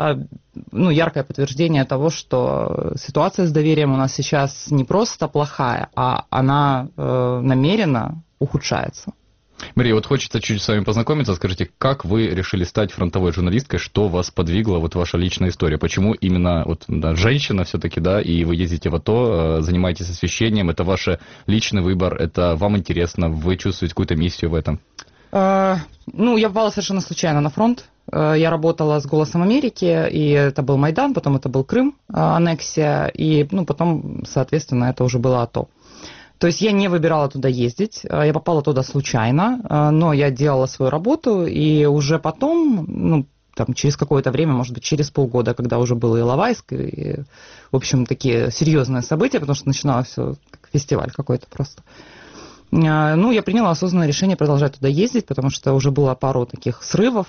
Ну, яркое подтверждение того, что ситуация с доверием у нас сейчас не просто плохая, а она э, намеренно ухудшается. Мария, вот хочется чуть-чуть с вами познакомиться. Скажите, как вы решили стать фронтовой журналисткой? Что вас подвигло? Вот ваша личная история. Почему именно вот, да, женщина все-таки, да, и вы ездите в АТО, занимаетесь освещением? Это ваш личный выбор, это вам интересно, вы чувствуете какую-то миссию в этом? Uh, ну, я попала совершенно случайно на фронт. Uh, я работала с «Голосом Америки», и это был Майдан, потом это был Крым, uh, аннексия, и, ну, потом, соответственно, это уже было АТО. То есть я не выбирала туда ездить, я попала туда случайно, но я делала свою работу, и уже потом, ну, там, через какое-то время, может быть, через полгода, когда уже был Иловайск, и, в общем, такие серьезные события, потому что начиналось все как фестиваль какой-то просто. Ну, я приняла осознанное решение продолжать туда ездить, потому что уже было пару таких срывов,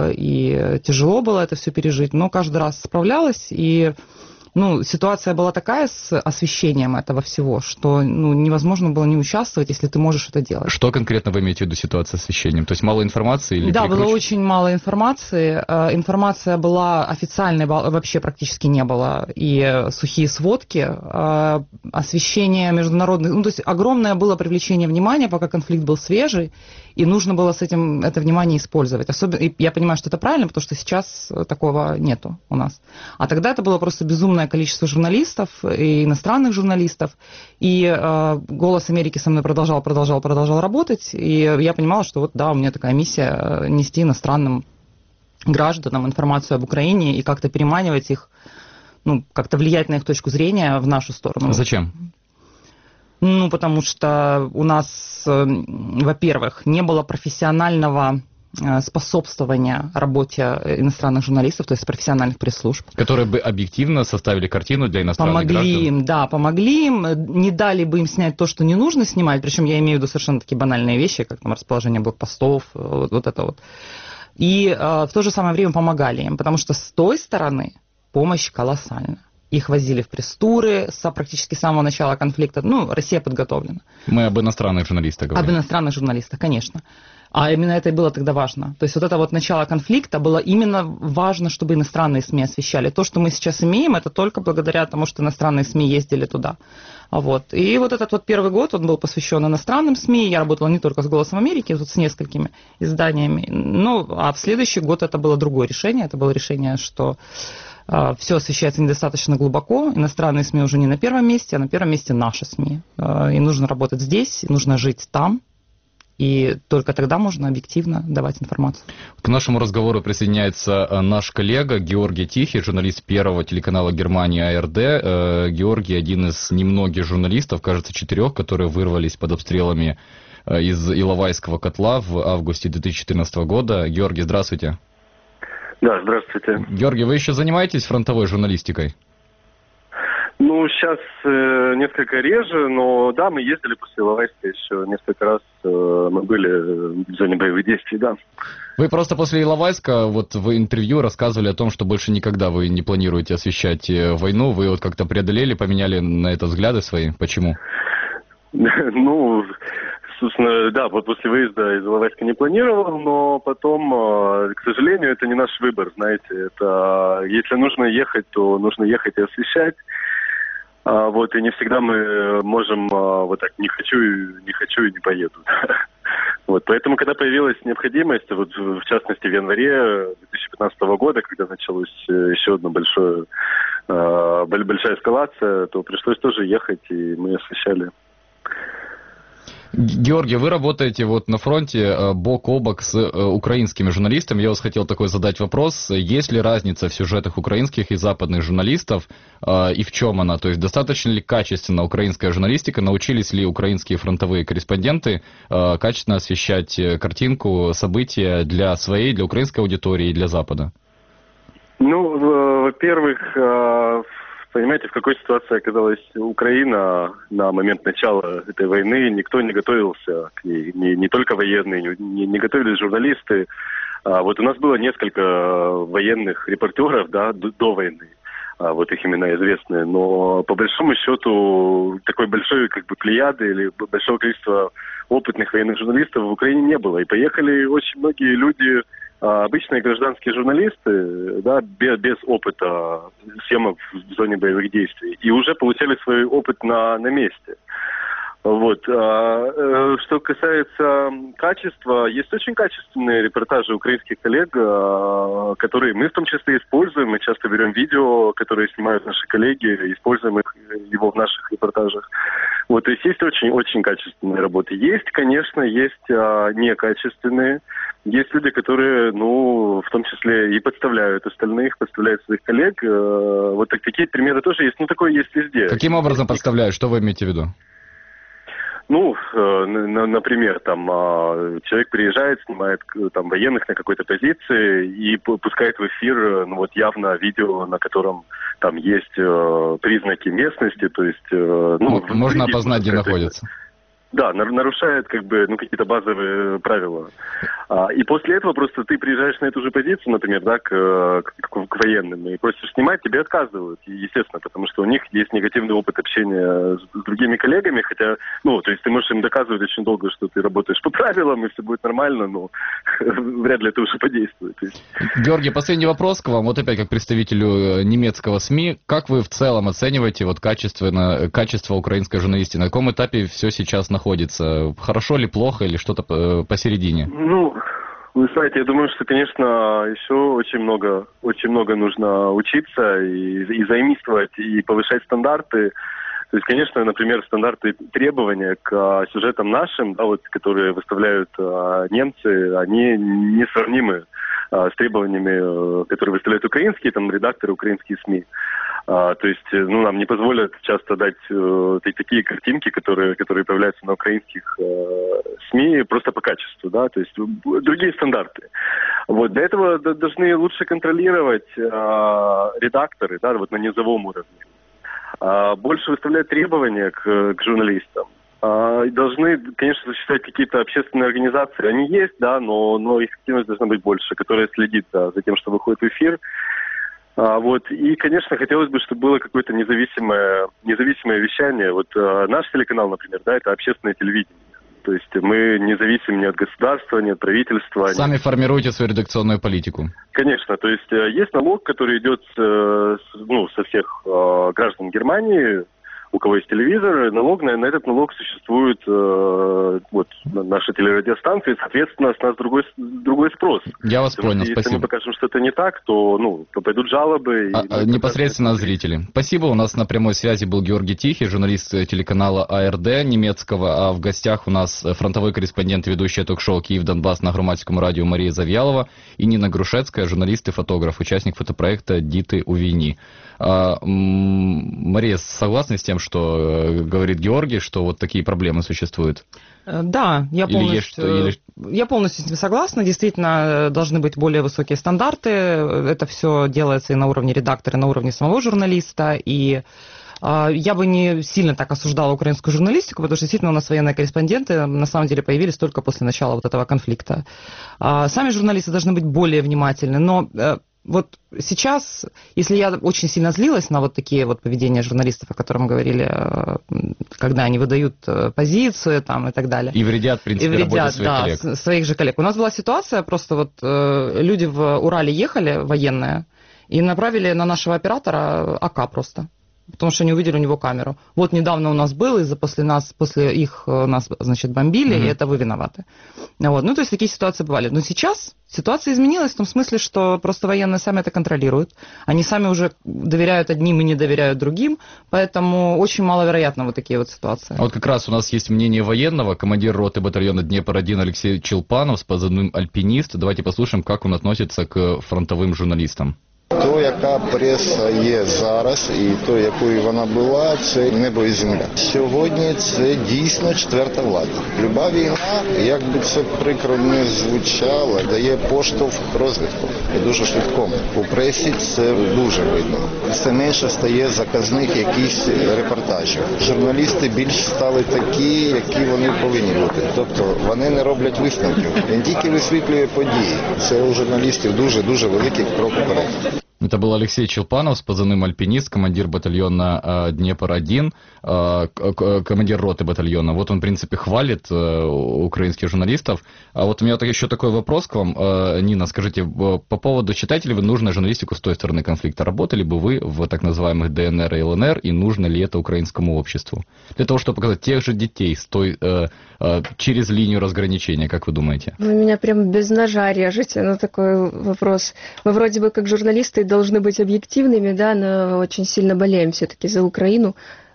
и тяжело было это все пережить, но каждый раз справлялась, и... Ну, ситуация была такая с освещением этого всего, что, ну, невозможно было не участвовать, если ты можешь это делать. Что конкретно вы имеете в виду ситуация с освещением? То есть мало информации или Да, перекручивание? было очень мало информации. Информация была официальной, вообще практически не было. И сухие сводки, освещение международных... Ну, то есть огромное было привлечение внимания, пока конфликт был свежий, и нужно было с этим это внимание использовать. Особенно, и я понимаю, что это правильно, потому что сейчас такого нету у нас. А тогда это было просто безумное количество журналистов, и иностранных журналистов, и э, «Голос Америки» со мной продолжал, продолжал, продолжал работать, и я понимала, что вот, да, у меня такая миссия нести иностранным гражданам информацию об Украине и как-то переманивать их, ну, как-то влиять на их точку зрения в нашу сторону. Зачем? Ну, потому что у нас, во-первых, не было профессионального способствования работе иностранных журналистов, то есть профессиональных пресс-служб. Которые бы объективно составили картину для иностранных помогли граждан. Помогли им, да, помогли им, не дали бы им снять то, что не нужно снимать, причем я имею в виду совершенно такие банальные вещи, как там расположение блокпостов, вот, вот это вот. И э, в то же самое время помогали им, потому что с той стороны помощь колоссальная. Их возили в пресс-туры с практически самого начала конфликта. Ну, Россия подготовлена. Мы об иностранных журналистах говорим. Об иностранных журналистах, конечно. А именно это и было тогда важно. То есть вот это вот начало конфликта было именно важно, чтобы иностранные СМИ освещали. То, что мы сейчас имеем, это только благодаря тому, что иностранные СМИ ездили туда. Вот. И вот этот вот первый год, он был посвящен иностранным СМИ. Я работала не только с «Голосом Америки», тут с несколькими изданиями. Ну, а в следующий год это было другое решение. Это было решение, что все освещается недостаточно глубоко, иностранные СМИ уже не на первом месте, а на первом месте наши СМИ. И нужно работать здесь, и нужно жить там, и только тогда можно объективно давать информацию. К нашему разговору присоединяется наш коллега Георгий Тихий, журналист первого телеканала Германии А Р Д. Георгий один из немногих журналистов, кажется, четырех, которые вырвались под обстрелами из Иловайского котла в августе две тысячи четырнадцатого года. Георгий, здравствуйте. Да, здравствуйте. Георгий, вы еще занимаетесь фронтовой журналистикой? Ну, сейчас э, несколько реже, но да, мы ездили после Иловайска еще несколько раз, э, мы были в зоне боевых действий, да. Вы просто после Иловайска, вот в интервью рассказывали о том, что больше никогда вы не планируете освещать войну, вы вот как-то преодолели, поменяли на это взгляды свои, почему? Ну... Собственно, да, вот после выезда из Иловайска не планировал, но потом, к сожалению, это не наш выбор, знаете. Это если нужно ехать, то нужно ехать и освещать. Вот, и не всегда мы можем вот так не хочу, не хочу и не поеду. Вот, поэтому, когда появилась необходимость, вот в частности в январе две тысячи пятнадцатого года, когда началась еще одна большая, большая эскалация, то пришлось тоже ехать, и мы освещали. Георгий, вы работаете вот на фронте бок о бок с украинскими журналистами. Я вас хотел такой задать вопрос. Есть ли разница в сюжетах украинских и западных журналистов, и в чем она? То есть достаточно ли качественно украинская журналистика? Научились ли украинские фронтовые корреспонденты качественно освещать картинку, события для своей, для украинской аудитории и для Запада? Ну, во-первых, понимаете, в какой ситуации оказалась Украина на момент начала этой войны? Никто не готовился к ней, не, не только военные, не, не готовились журналисты. А вот у нас было несколько военных репортеров, да, до, до войны, а вот их имена известны, но по большому счету такой большой как бы плеяды или большого количества опытных военных журналистов в Украине не было. И поехали очень многие люди, обычные гражданские журналисты, да, без, без опыта съемок в зоне боевых действий, и уже получали свой опыт на, на месте. Вот. А, что касается качества, есть очень качественные репортажи украинских коллег, которые мы в том числе используем. Мы часто берем видео, которые снимают наши коллеги, используем их, его в наших репортажах. Вот, то есть есть очень-очень качественные работы. Есть, конечно, есть а, некачественные. Есть люди, которые, ну, в том числе и подставляют остальных, подставляют своих коллег. Вот такие примеры тоже есть. Ну, такое есть везде. Каким образом подставляют? Что вы имеете в виду? Ну, например, там человек приезжает, снимает там военных на какой-то позиции и пускает в эфир, ну, вот явно видео, на котором там есть признаки местности, то есть... Ну, можно опознать, где находится. Да, нарушает как бы, ну, какие-то базовые правила. А, и после этого просто ты приезжаешь на эту же позицию, например, да, к, к, к военным, и просишь снимать, тебе отказывают, естественно, потому что у них есть негативный опыт общения с, с другими коллегами, хотя, ну, то есть ты можешь им доказывать очень долго, что ты работаешь по правилам, и все будет нормально, но вряд ли это уже подействует. Георгий, последний вопрос к вам, вот опять как представителю немецкого СМИ, как вы в целом оцениваете вот качество, качество украинской журналистики, на каком этапе все сейчас находится? находится? Хорошо ли, плохо или что-то посередине? Ну, вы знаете, я думаю, что, конечно, еще очень много, очень много нужно учиться и, и заимствовать, и повышать стандарты. То есть, конечно, например, стандарты требования к сюжетам нашим, да, вот, которые выставляют а, немцы, они несравнимы а, с требованиями, которые выставляют украинские там, редакторы, украинские СМИ. А, то есть, ну, нам не позволят часто дать э, такие картинки, которые, которые появляются на украинских э, СМИ просто по качеству, да, то есть другие стандарты. Вот, для этого должны лучше контролировать э, редакторы, да, вот на низовом уровне. А, больше выставлять требования к, к журналистам. А, должны, конечно, существовать какие-то общественные организации. Они есть, да, но, но их активность должна быть больше, которая следит, да, за тем, что выходит в эфир. А, вот. И, конечно, хотелось бы, чтобы было какое-то независимое, независимое вещание. Вот а, наш телеканал, например, да, это общественное телевидение. То есть мы не зависим ни от государства, ни от правительства. Сами ни... формируете свою редакционную политику. Конечно. То есть есть налог, который идет с, ну, со всех э, граждан Германии, у кого есть телевизор, налог, на, на этот налог существует э, вот, наша телерадиостанция, и, соответственно, с нас другой, другой спрос. Я вас Потому понял, что, спасибо. Если мы покажем, что это не так, то, ну, то пойдут жалобы. А, и, непосредственно зрители. Спасибо. У нас на прямой связи был Георгий Тихий, журналист телеканала А Р Д немецкого, а в гостях у нас фронтовой корреспондент и ведущая ток-шоу «Киев-Донбасс» на Громадском радио Мария Завьялова и Нина Грушецкая, журналист и фотограф, участник фотопроекта «Диты у війні». А, Мария, согласны с тем, что говорит Георгий, что вот такие проблемы существуют? Да, я полностью, или есть, или... я полностью с ним согласна. Действительно, должны быть более высокие стандарты. Это все делается и на уровне редактора, и на уровне самого журналиста. И э, я бы не сильно так осуждала украинскую журналистику, потому что действительно у нас военные корреспонденты на самом деле появились только после начала вот этого конфликта. Э, сами журналисты должны быть более внимательны, но... Э, Вот сейчас, если я очень сильно злилась на вот такие вот поведения журналистов, о котором говорили, когда они выдают позицию там, и так далее. И вредят, в принципе, и вредят, работе своих да, коллег. своих же коллег. У нас была ситуация, просто вот э, люди в Урале ехали, военные, и направили на нашего оператора А К просто. потому что они увидели у него камеру. Вот недавно у нас был, из-за после нас, после их нас, значит, бомбили, mm-hmm. и это вы виноваты. Вот. Ну, то есть такие ситуации бывали. Но сейчас ситуация изменилась в том смысле, что просто военные сами это контролируют. Они сами уже доверяют одним и не доверяют другим, поэтому очень маловероятно вот такие вот ситуации. А вот как раз у нас есть мнение военного, командир роты батальона Днепр один Алексей Челпанов с позывным «Альпинист». Давайте послушаем, как он относится к фронтовым журналистам. То, яка преса є зараз, і то, якою вона була, це небо і земля. Сьогодні це дійсно четверта влада. Люба війна, як би це прикро не звучало, дає поштовх розвитку. І дуже швидкому. У пресі це дуже видно. Все менше стає заказних якісь репортажів. Журналісти більш стали такі, які вони повинні бути. Тобто вони не роблять висновків. Він тільки висвітлює події. Це у журналістів дуже-дуже великий крок вперед. Это был Алексей Челпанов с позывным «Альпинист», командир батальона э, Днепр один, э, командир роты батальона. Вот он, в принципе, хвалит э, украинских журналистов. А вот у меня еще такой вопрос к вам, э, Нина, скажите, по поводу, считаете ли вы нужную журналистику с той стороны конфликта? Работали бы вы в так называемых ДНР и ЛНР, и нужно ли это украинскому обществу? Для того, чтобы показать тех же детей с той, э, э, через линию разграничения, как вы думаете? Вы меня прям без ножа режете на такой вопрос. Мы вроде бы как журналисты должны быть объективными, да, но очень сильно болеем все-таки за Украину,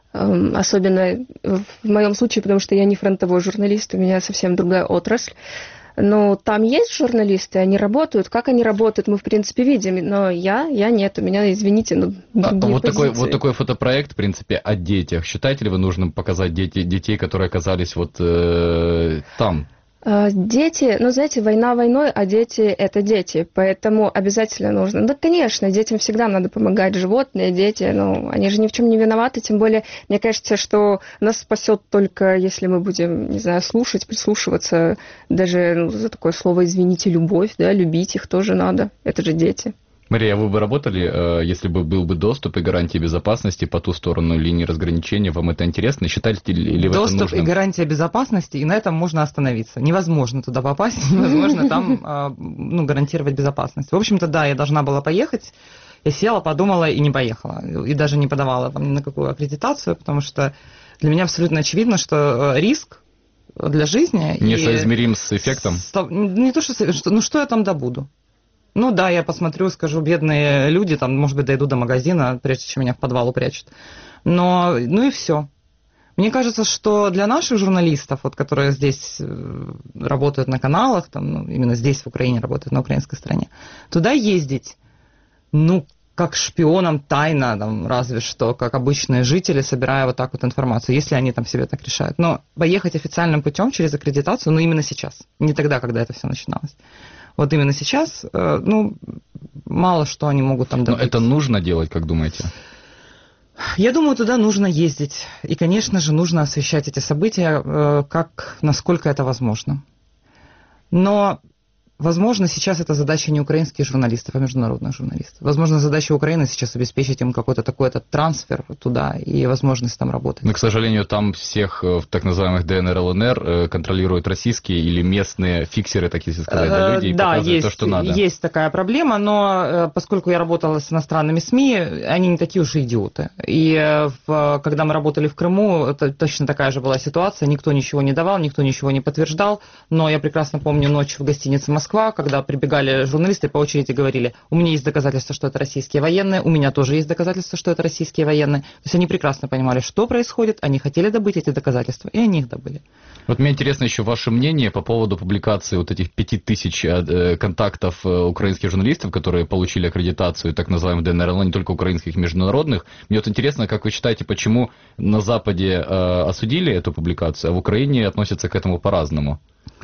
особенно в моем случае, потому что я не фронтовой журналист, у меня совсем другая отрасль. Но там есть журналисты, они работают. Как они работают, мы, в принципе, видим. Но я, я нет. У меня, извините, ну, другие а, вот, такой, позиции. вот такой фотопроект, в принципе, о детях. Считаете ли вы нужным показать дети, детей, которые оказались вот э, там? Дети, ну, знаете, война войной, а дети – это дети, поэтому обязательно нужно. Да, конечно, детям всегда надо помогать, животные, дети, ну, они же ни в чем не виноваты, тем более, мне кажется, что нас спасет только, если мы будем, не знаю, слушать, прислушиваться, даже ну, за такое слово, извините, любовь, да, любить их тоже надо, это же дети. Мария, вы бы работали, если бы был бы доступ и гарантии безопасности по ту сторону линии разграничения? Вам это интересно? Считаете ли вы это нужным? Доступ и гарантия безопасности, и на этом можно остановиться. Невозможно туда попасть, невозможно там ну, гарантировать безопасность. В общем-то, да, я должна была поехать. Я села, подумала и не поехала. И даже не подавала там ни на какую аккредитацию, потому что для меня абсолютно очевидно, что риск для жизни... Несоизмерим с эффектом? Не то, что... Ну, что я там добуду? Ну да, я посмотрю, скажу, бедные люди, там, может быть, дойду до магазина, прежде чем меня в подвал упрячут. Но, ну и все. Мне кажется, что для наших журналистов, вот, которые здесь работают на каналах, там, ну, именно здесь, в Украине, работают на украинской стороне, туда ездить, ну, как шпионам тайно, там, разве что, как обычные жители, собирая вот так вот информацию, если они там себе так решают. Но поехать официальным путем через аккредитацию, ну, именно сейчас, не тогда, когда это все начиналось. Вот именно сейчас, ну, мало что они могут там добиться. Но это нужно делать, как думаете? Я думаю, туда нужно ездить. И, конечно же, нужно освещать эти события, как, насколько это возможно. Но, возможно, сейчас это задача не украинских журналистов, а международных журналистов. Возможно, задача Украины сейчас обеспечить им какой-то такой-то трансфер туда и возможность там работать. Но, к сожалению, там всех в так называемых ДНР, ЛНР контролируют российские или местные фиксеры, так если сказать, да, люди, и да, показывают есть, то, что надо. Есть такая проблема, но поскольку я работала с иностранными СМИ, они не такие уж и идиоты. И в, когда мы работали в Крыму, это точно такая же была ситуация, никто ничего не давал, никто ничего не подтверждал, но я прекрасно помню ночь в гостинице «Москва», когда прибегали журналисты по очереди говорили, у меня есть доказательства, что это российские военные, у меня тоже есть доказательства, что это российские военные. То есть они прекрасно понимали, что происходит, они хотели добыть эти доказательства, и они их добыли. Вот мне интересно еще ваше мнение по поводу публикации вот этих пяти тысяч контактов украинских журналистов, которые получили аккредитацию, так называемых ДНР, но не только украинских, международных. Мне вот интересно, как вы считаете, почему на Западе осудили эту публикацию, а в Украине относятся к этому по-разному?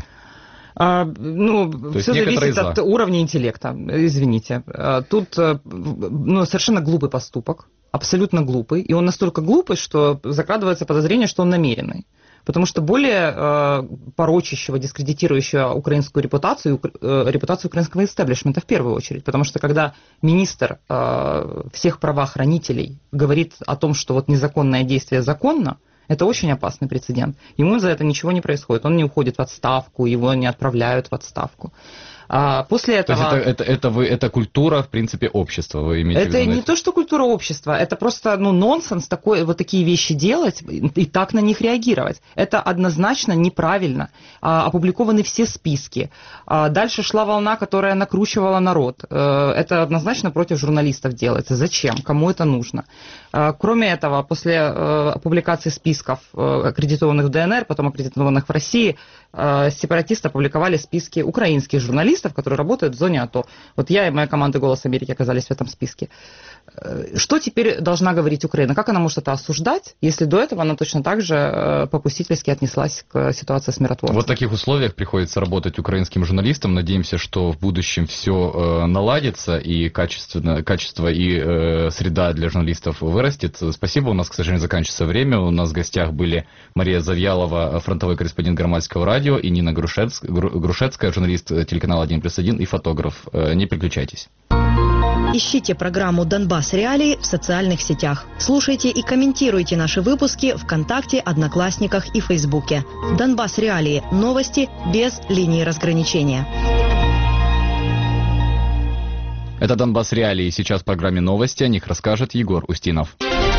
А, ну, То все зависит от уровня интеллекта, извините. Тут ну, совершенно глупый поступок, абсолютно глупый, и он настолько глупый, что закрадывается подозрение, что он намеренный. Потому что более э, порочащего, дискредитирующего украинскую репутацию, э, репутацию украинского истеблишмента в первую очередь. Потому что когда министр э, всех правоохранителей говорит о том, что вот незаконное действие законно, это очень опасный прецедент. Ему за это ничего не происходит. Он не уходит в отставку, его не отправляют в отставку. А после этого... То есть это, это, это, вы, это культура, в принципе, общества, вы имеете в виду? Это не то, что культура общества, это просто ну, нонсенс такой, вот такие вещи делать и так на них реагировать. Это однозначно неправильно. А, опубликованы все списки. А, дальше шла волна, которая накручивала народ. А, это однозначно против журналистов делается. Зачем? Кому это нужно? А, кроме этого, после а, публикации списков а, аккредитованных в ДНР, потом аккредитованных в России, а, сепаратисты опубликовали списки украинских журналистов, которые работают в зоне АТО. Вот я и моя команда «Голос Америки» оказались в этом списке. Что теперь должна говорить Украина? Как она может это осуждать, если до этого она точно так же попустительски отнеслась к ситуации с миротворцем? Вот в таких условиях приходится работать украинским журналистам. Надеемся, что в будущем все наладится и качественно, качество и э, среда для журналистов вырастет. Спасибо. У нас, к сожалению, заканчивается время. У нас в гостях были Мария Завьялова, фронтовой корреспондент Громадского радио, и Нина Грушец, Грушецкая, журналист телеканала один плюс один и фотограф. Не переключайтесь. Ищите программу «Донбасс Реалии» в социальных сетях. Слушайте и комментируйте наши выпуски ВКонтакте, Одноклассниках и Фейсбуке. «Донбасс Реалии» – новости без линии разграничения. Это «Донбасс Реалии». Сейчас в программе новости. О них расскажет Егор Устинов.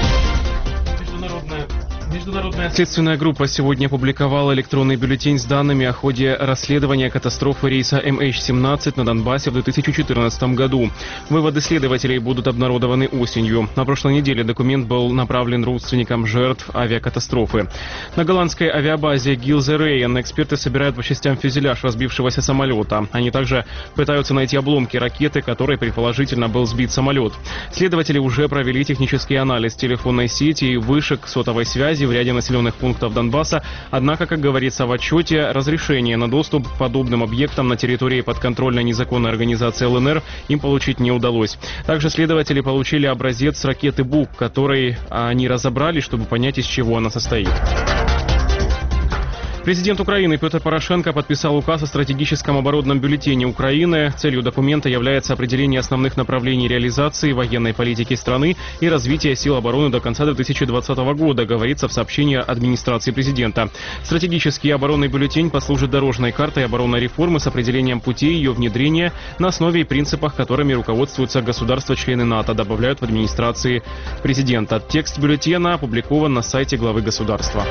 Международная следственная группа сегодня опубликовала электронный бюллетень с данными о ходе расследования катастрофы рейса эм эйч семнадцать на Донбассе в две тысячи четырнадцатом году. Выводы следователей будут обнародованы осенью. На прошлой неделе документ был направлен родственникам жертв авиакатастрофы. На голландской авиабазе Гилзерейен эксперты собирают по частям фюзеляж разбившегося самолета. Они также пытаются найти обломки ракеты, которой предположительно был сбит самолет. Следователи уже провели технический анализ телефонной сети и вышек сотовой связи в ряде населенных пунктов Донбасса, однако, как говорится в отчете, разрешение на доступ к подобным объектам на территории подконтрольной незаконной организации эл эн эр им получить не удалось. Также следователи получили образец ракеты «Бук», который они разобрали, чтобы понять, из чего она состоит. Президент Украины Петр Порошенко подписал указ о стратегическом оборонном бюллетене Украины. Целью документа является определение основных направлений реализации военной политики страны и развития сил обороны до конца две тысячи двадцатого года, говорится в сообщении администрации президента. Стратегический оборонный бюллетень послужит дорожной картой оборонной реформы с определением путей ее внедрения на основе и принципах, которыми руководствуются государства-члены НАТО, добавляют в администрации президента. Текст бюллетена опубликован на сайте главы государства.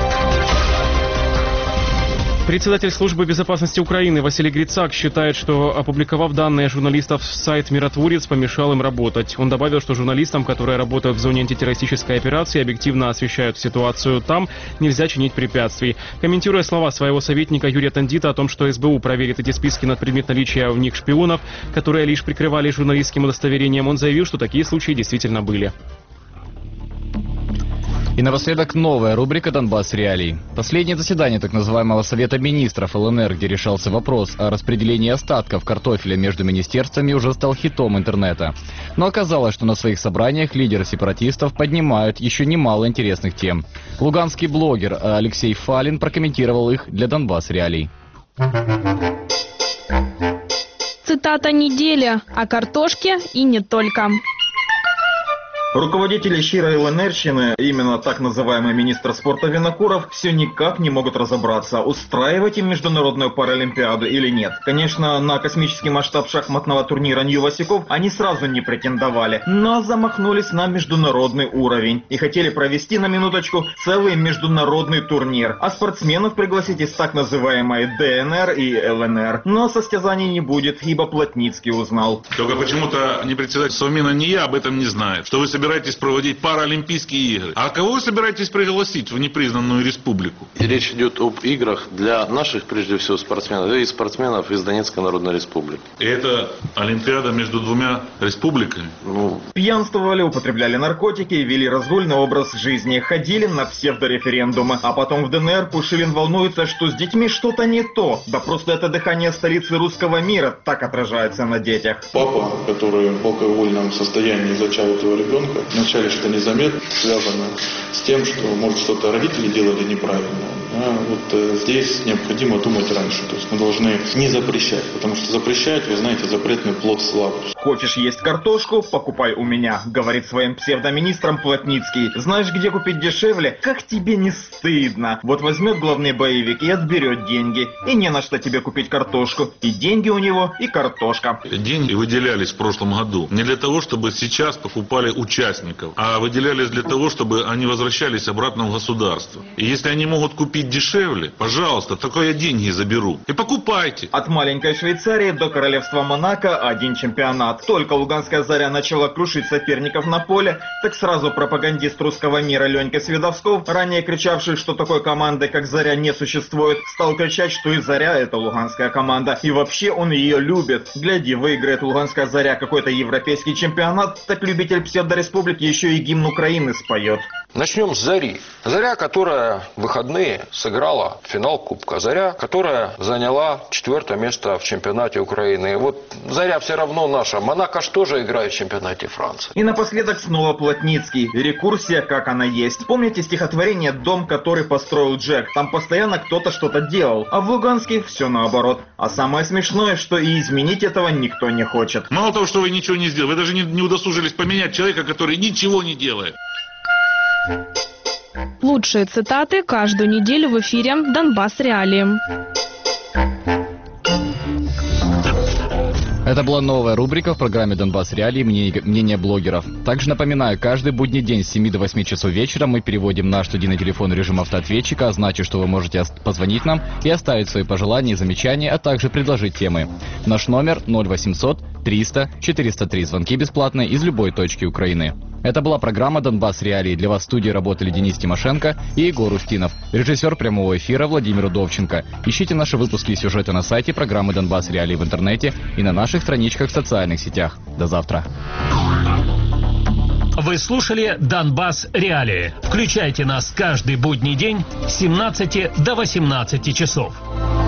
Председатель службы безопасности Украины Василий Грицак считает, что, опубликовав данные журналистов в сайт «Миротворец», помешал им работать. Он добавил, что журналистам, которые работают в зоне антитеррористической операции, объективно освещают ситуацию там, нельзя чинить препятствий. Комментируя слова своего советника Юрия Тандита о том, что эс бэ у проверит эти списки на предмет наличия в них шпионов, которые лишь прикрывались журналистским удостоверением, он заявил, что такие случаи действительно были. И напоследок новая рубрика «Донбасс Реалий». Последнее заседание так называемого Совета министров эл эн эр, где решался вопрос о распределении остатков картофеля между министерствами, уже стал хитом интернета. Но оказалось, что на своих собраниях лидеры сепаратистов поднимают еще немало интересных тем. Луганский блогер Алексей Фалин прокомментировал их для «Донбасс Реалий». Цитата недели о картошке и не только. Руководители щирой ЛНРщины, именно так называемый министр спорта Винокуров, все никак не могут разобраться, устраивать им международную паралимпиаду или нет. Конечно, на космический масштаб шахматного турнира Нью Васюков они сразу не претендовали, но замахнулись на международный уровень и хотели провести, на минуточку, целый международный турнир, а спортсменов пригласить из так называемой дэ эн эр и эл эн эр. Но состязаний не будет, ибо Плотницкий узнал. Только почему-то ни председатель Совмина, ни я об этом не знают, что вы собираетесь проводить паралимпийские игры. А кого вы собираетесь пригласить в непризнанную республику? И речь идет об играх для наших, прежде всего, спортсменов, и спортсменов из Донецкой Народной Республики. И это Олимпиада между двумя республиками? Ну... Пьянствовали, употребляли наркотики, вели разгульный образ жизни, ходили на псевдореферендумы. А потом в дэ эн эр Пушилин волнуется, что с детьми что-то не то. Да просто это дыхание столицы русского мира так отражается на детях. Папа, который в алкогольном состоянии зачал этого ребенка, вначале что незаметно, связано с тем, что, может, что-то родители делали неправильно. Да, вот э, здесь необходимо думать раньше. То есть мы должны не запрещать, потому что запрещать, вы знаете, запретный плод слаб. Хочешь есть картошку? Покупай у меня, говорит своим псевдоминистрам Плотницкий. Знаешь, где купить дешевле? Как тебе не стыдно? Вот возьмет главный боевик и отберет деньги. И не на что тебе купить картошку. И деньги у него, и картошка. Деньги выделялись в прошлом году не для того, чтобы сейчас покупали участников, а выделялись для того, чтобы они возвращались обратно в государство. И если они могут купить дешевле, пожалуйста, только я деньги заберу. И покупайте. От маленькой Швейцарии до королевства Монако один чемпионат. Только Луганская «Заря» начала крушить соперников на поле, так сразу пропагандист русского мира Ленька Свидовсков, ранее кричавший, что такой команды, как «Заря», не существует, стал кричать, что и «Заря» — это луганская команда. И вообще он ее любит. Гляди, выиграет Луганская «Заря» какой-то европейский чемпионат, так любитель псевдореспублики еще и гимн Украины споет. Начнем с «Зари». «Заря», которая в выходные сыграла финал Кубка. «Заря», которая заняла четвертое место в чемпионате Украины. Вот «Заря» все равно наша. «Монако» ж тоже играет в чемпионате Франции. И напоследок снова Плотницкий. Рекурсия, как она есть. Помните стихотворение «Дом, который построил Джек»? Там постоянно кто-то что-то делал. А в Луганске все наоборот. А самое смешное, что и изменить этого никто не хочет. Мало того, что вы ничего не сделали, вы даже не, не удосужились поменять человека, который ничего не делает. Лучшие цитаты каждую неделю в эфире «Донбасс Реалии». Это была новая рубрика в программе «Донбасс Реалии. Мнение блогеров». Также напоминаю, каждый будний день с семи до восьми часов вечера мы переводим наш студийный телефон в режим автоответчика, а значит, что вы можете позвонить нам и оставить свои пожелания и замечания, а также предложить темы. Наш номер ноль восемьсот триста четыреста три. Звонки бесплатные из любой точки Украины. Это была программа «Донбасс Реалии». Для вас в студии работали Денис Тимошенко и Егор Устинов. Режиссер прямого эфира Владимир Удовченко. Ищите наши выпуски и сюжеты на сайте программы «Донбасс Реалии» в интернете и на наших страничках в социальных сетях. До завтра. Вы слушали «Донбасс Реалии». Включайте нас каждый будний день с семнадцати до восемнадцати часов.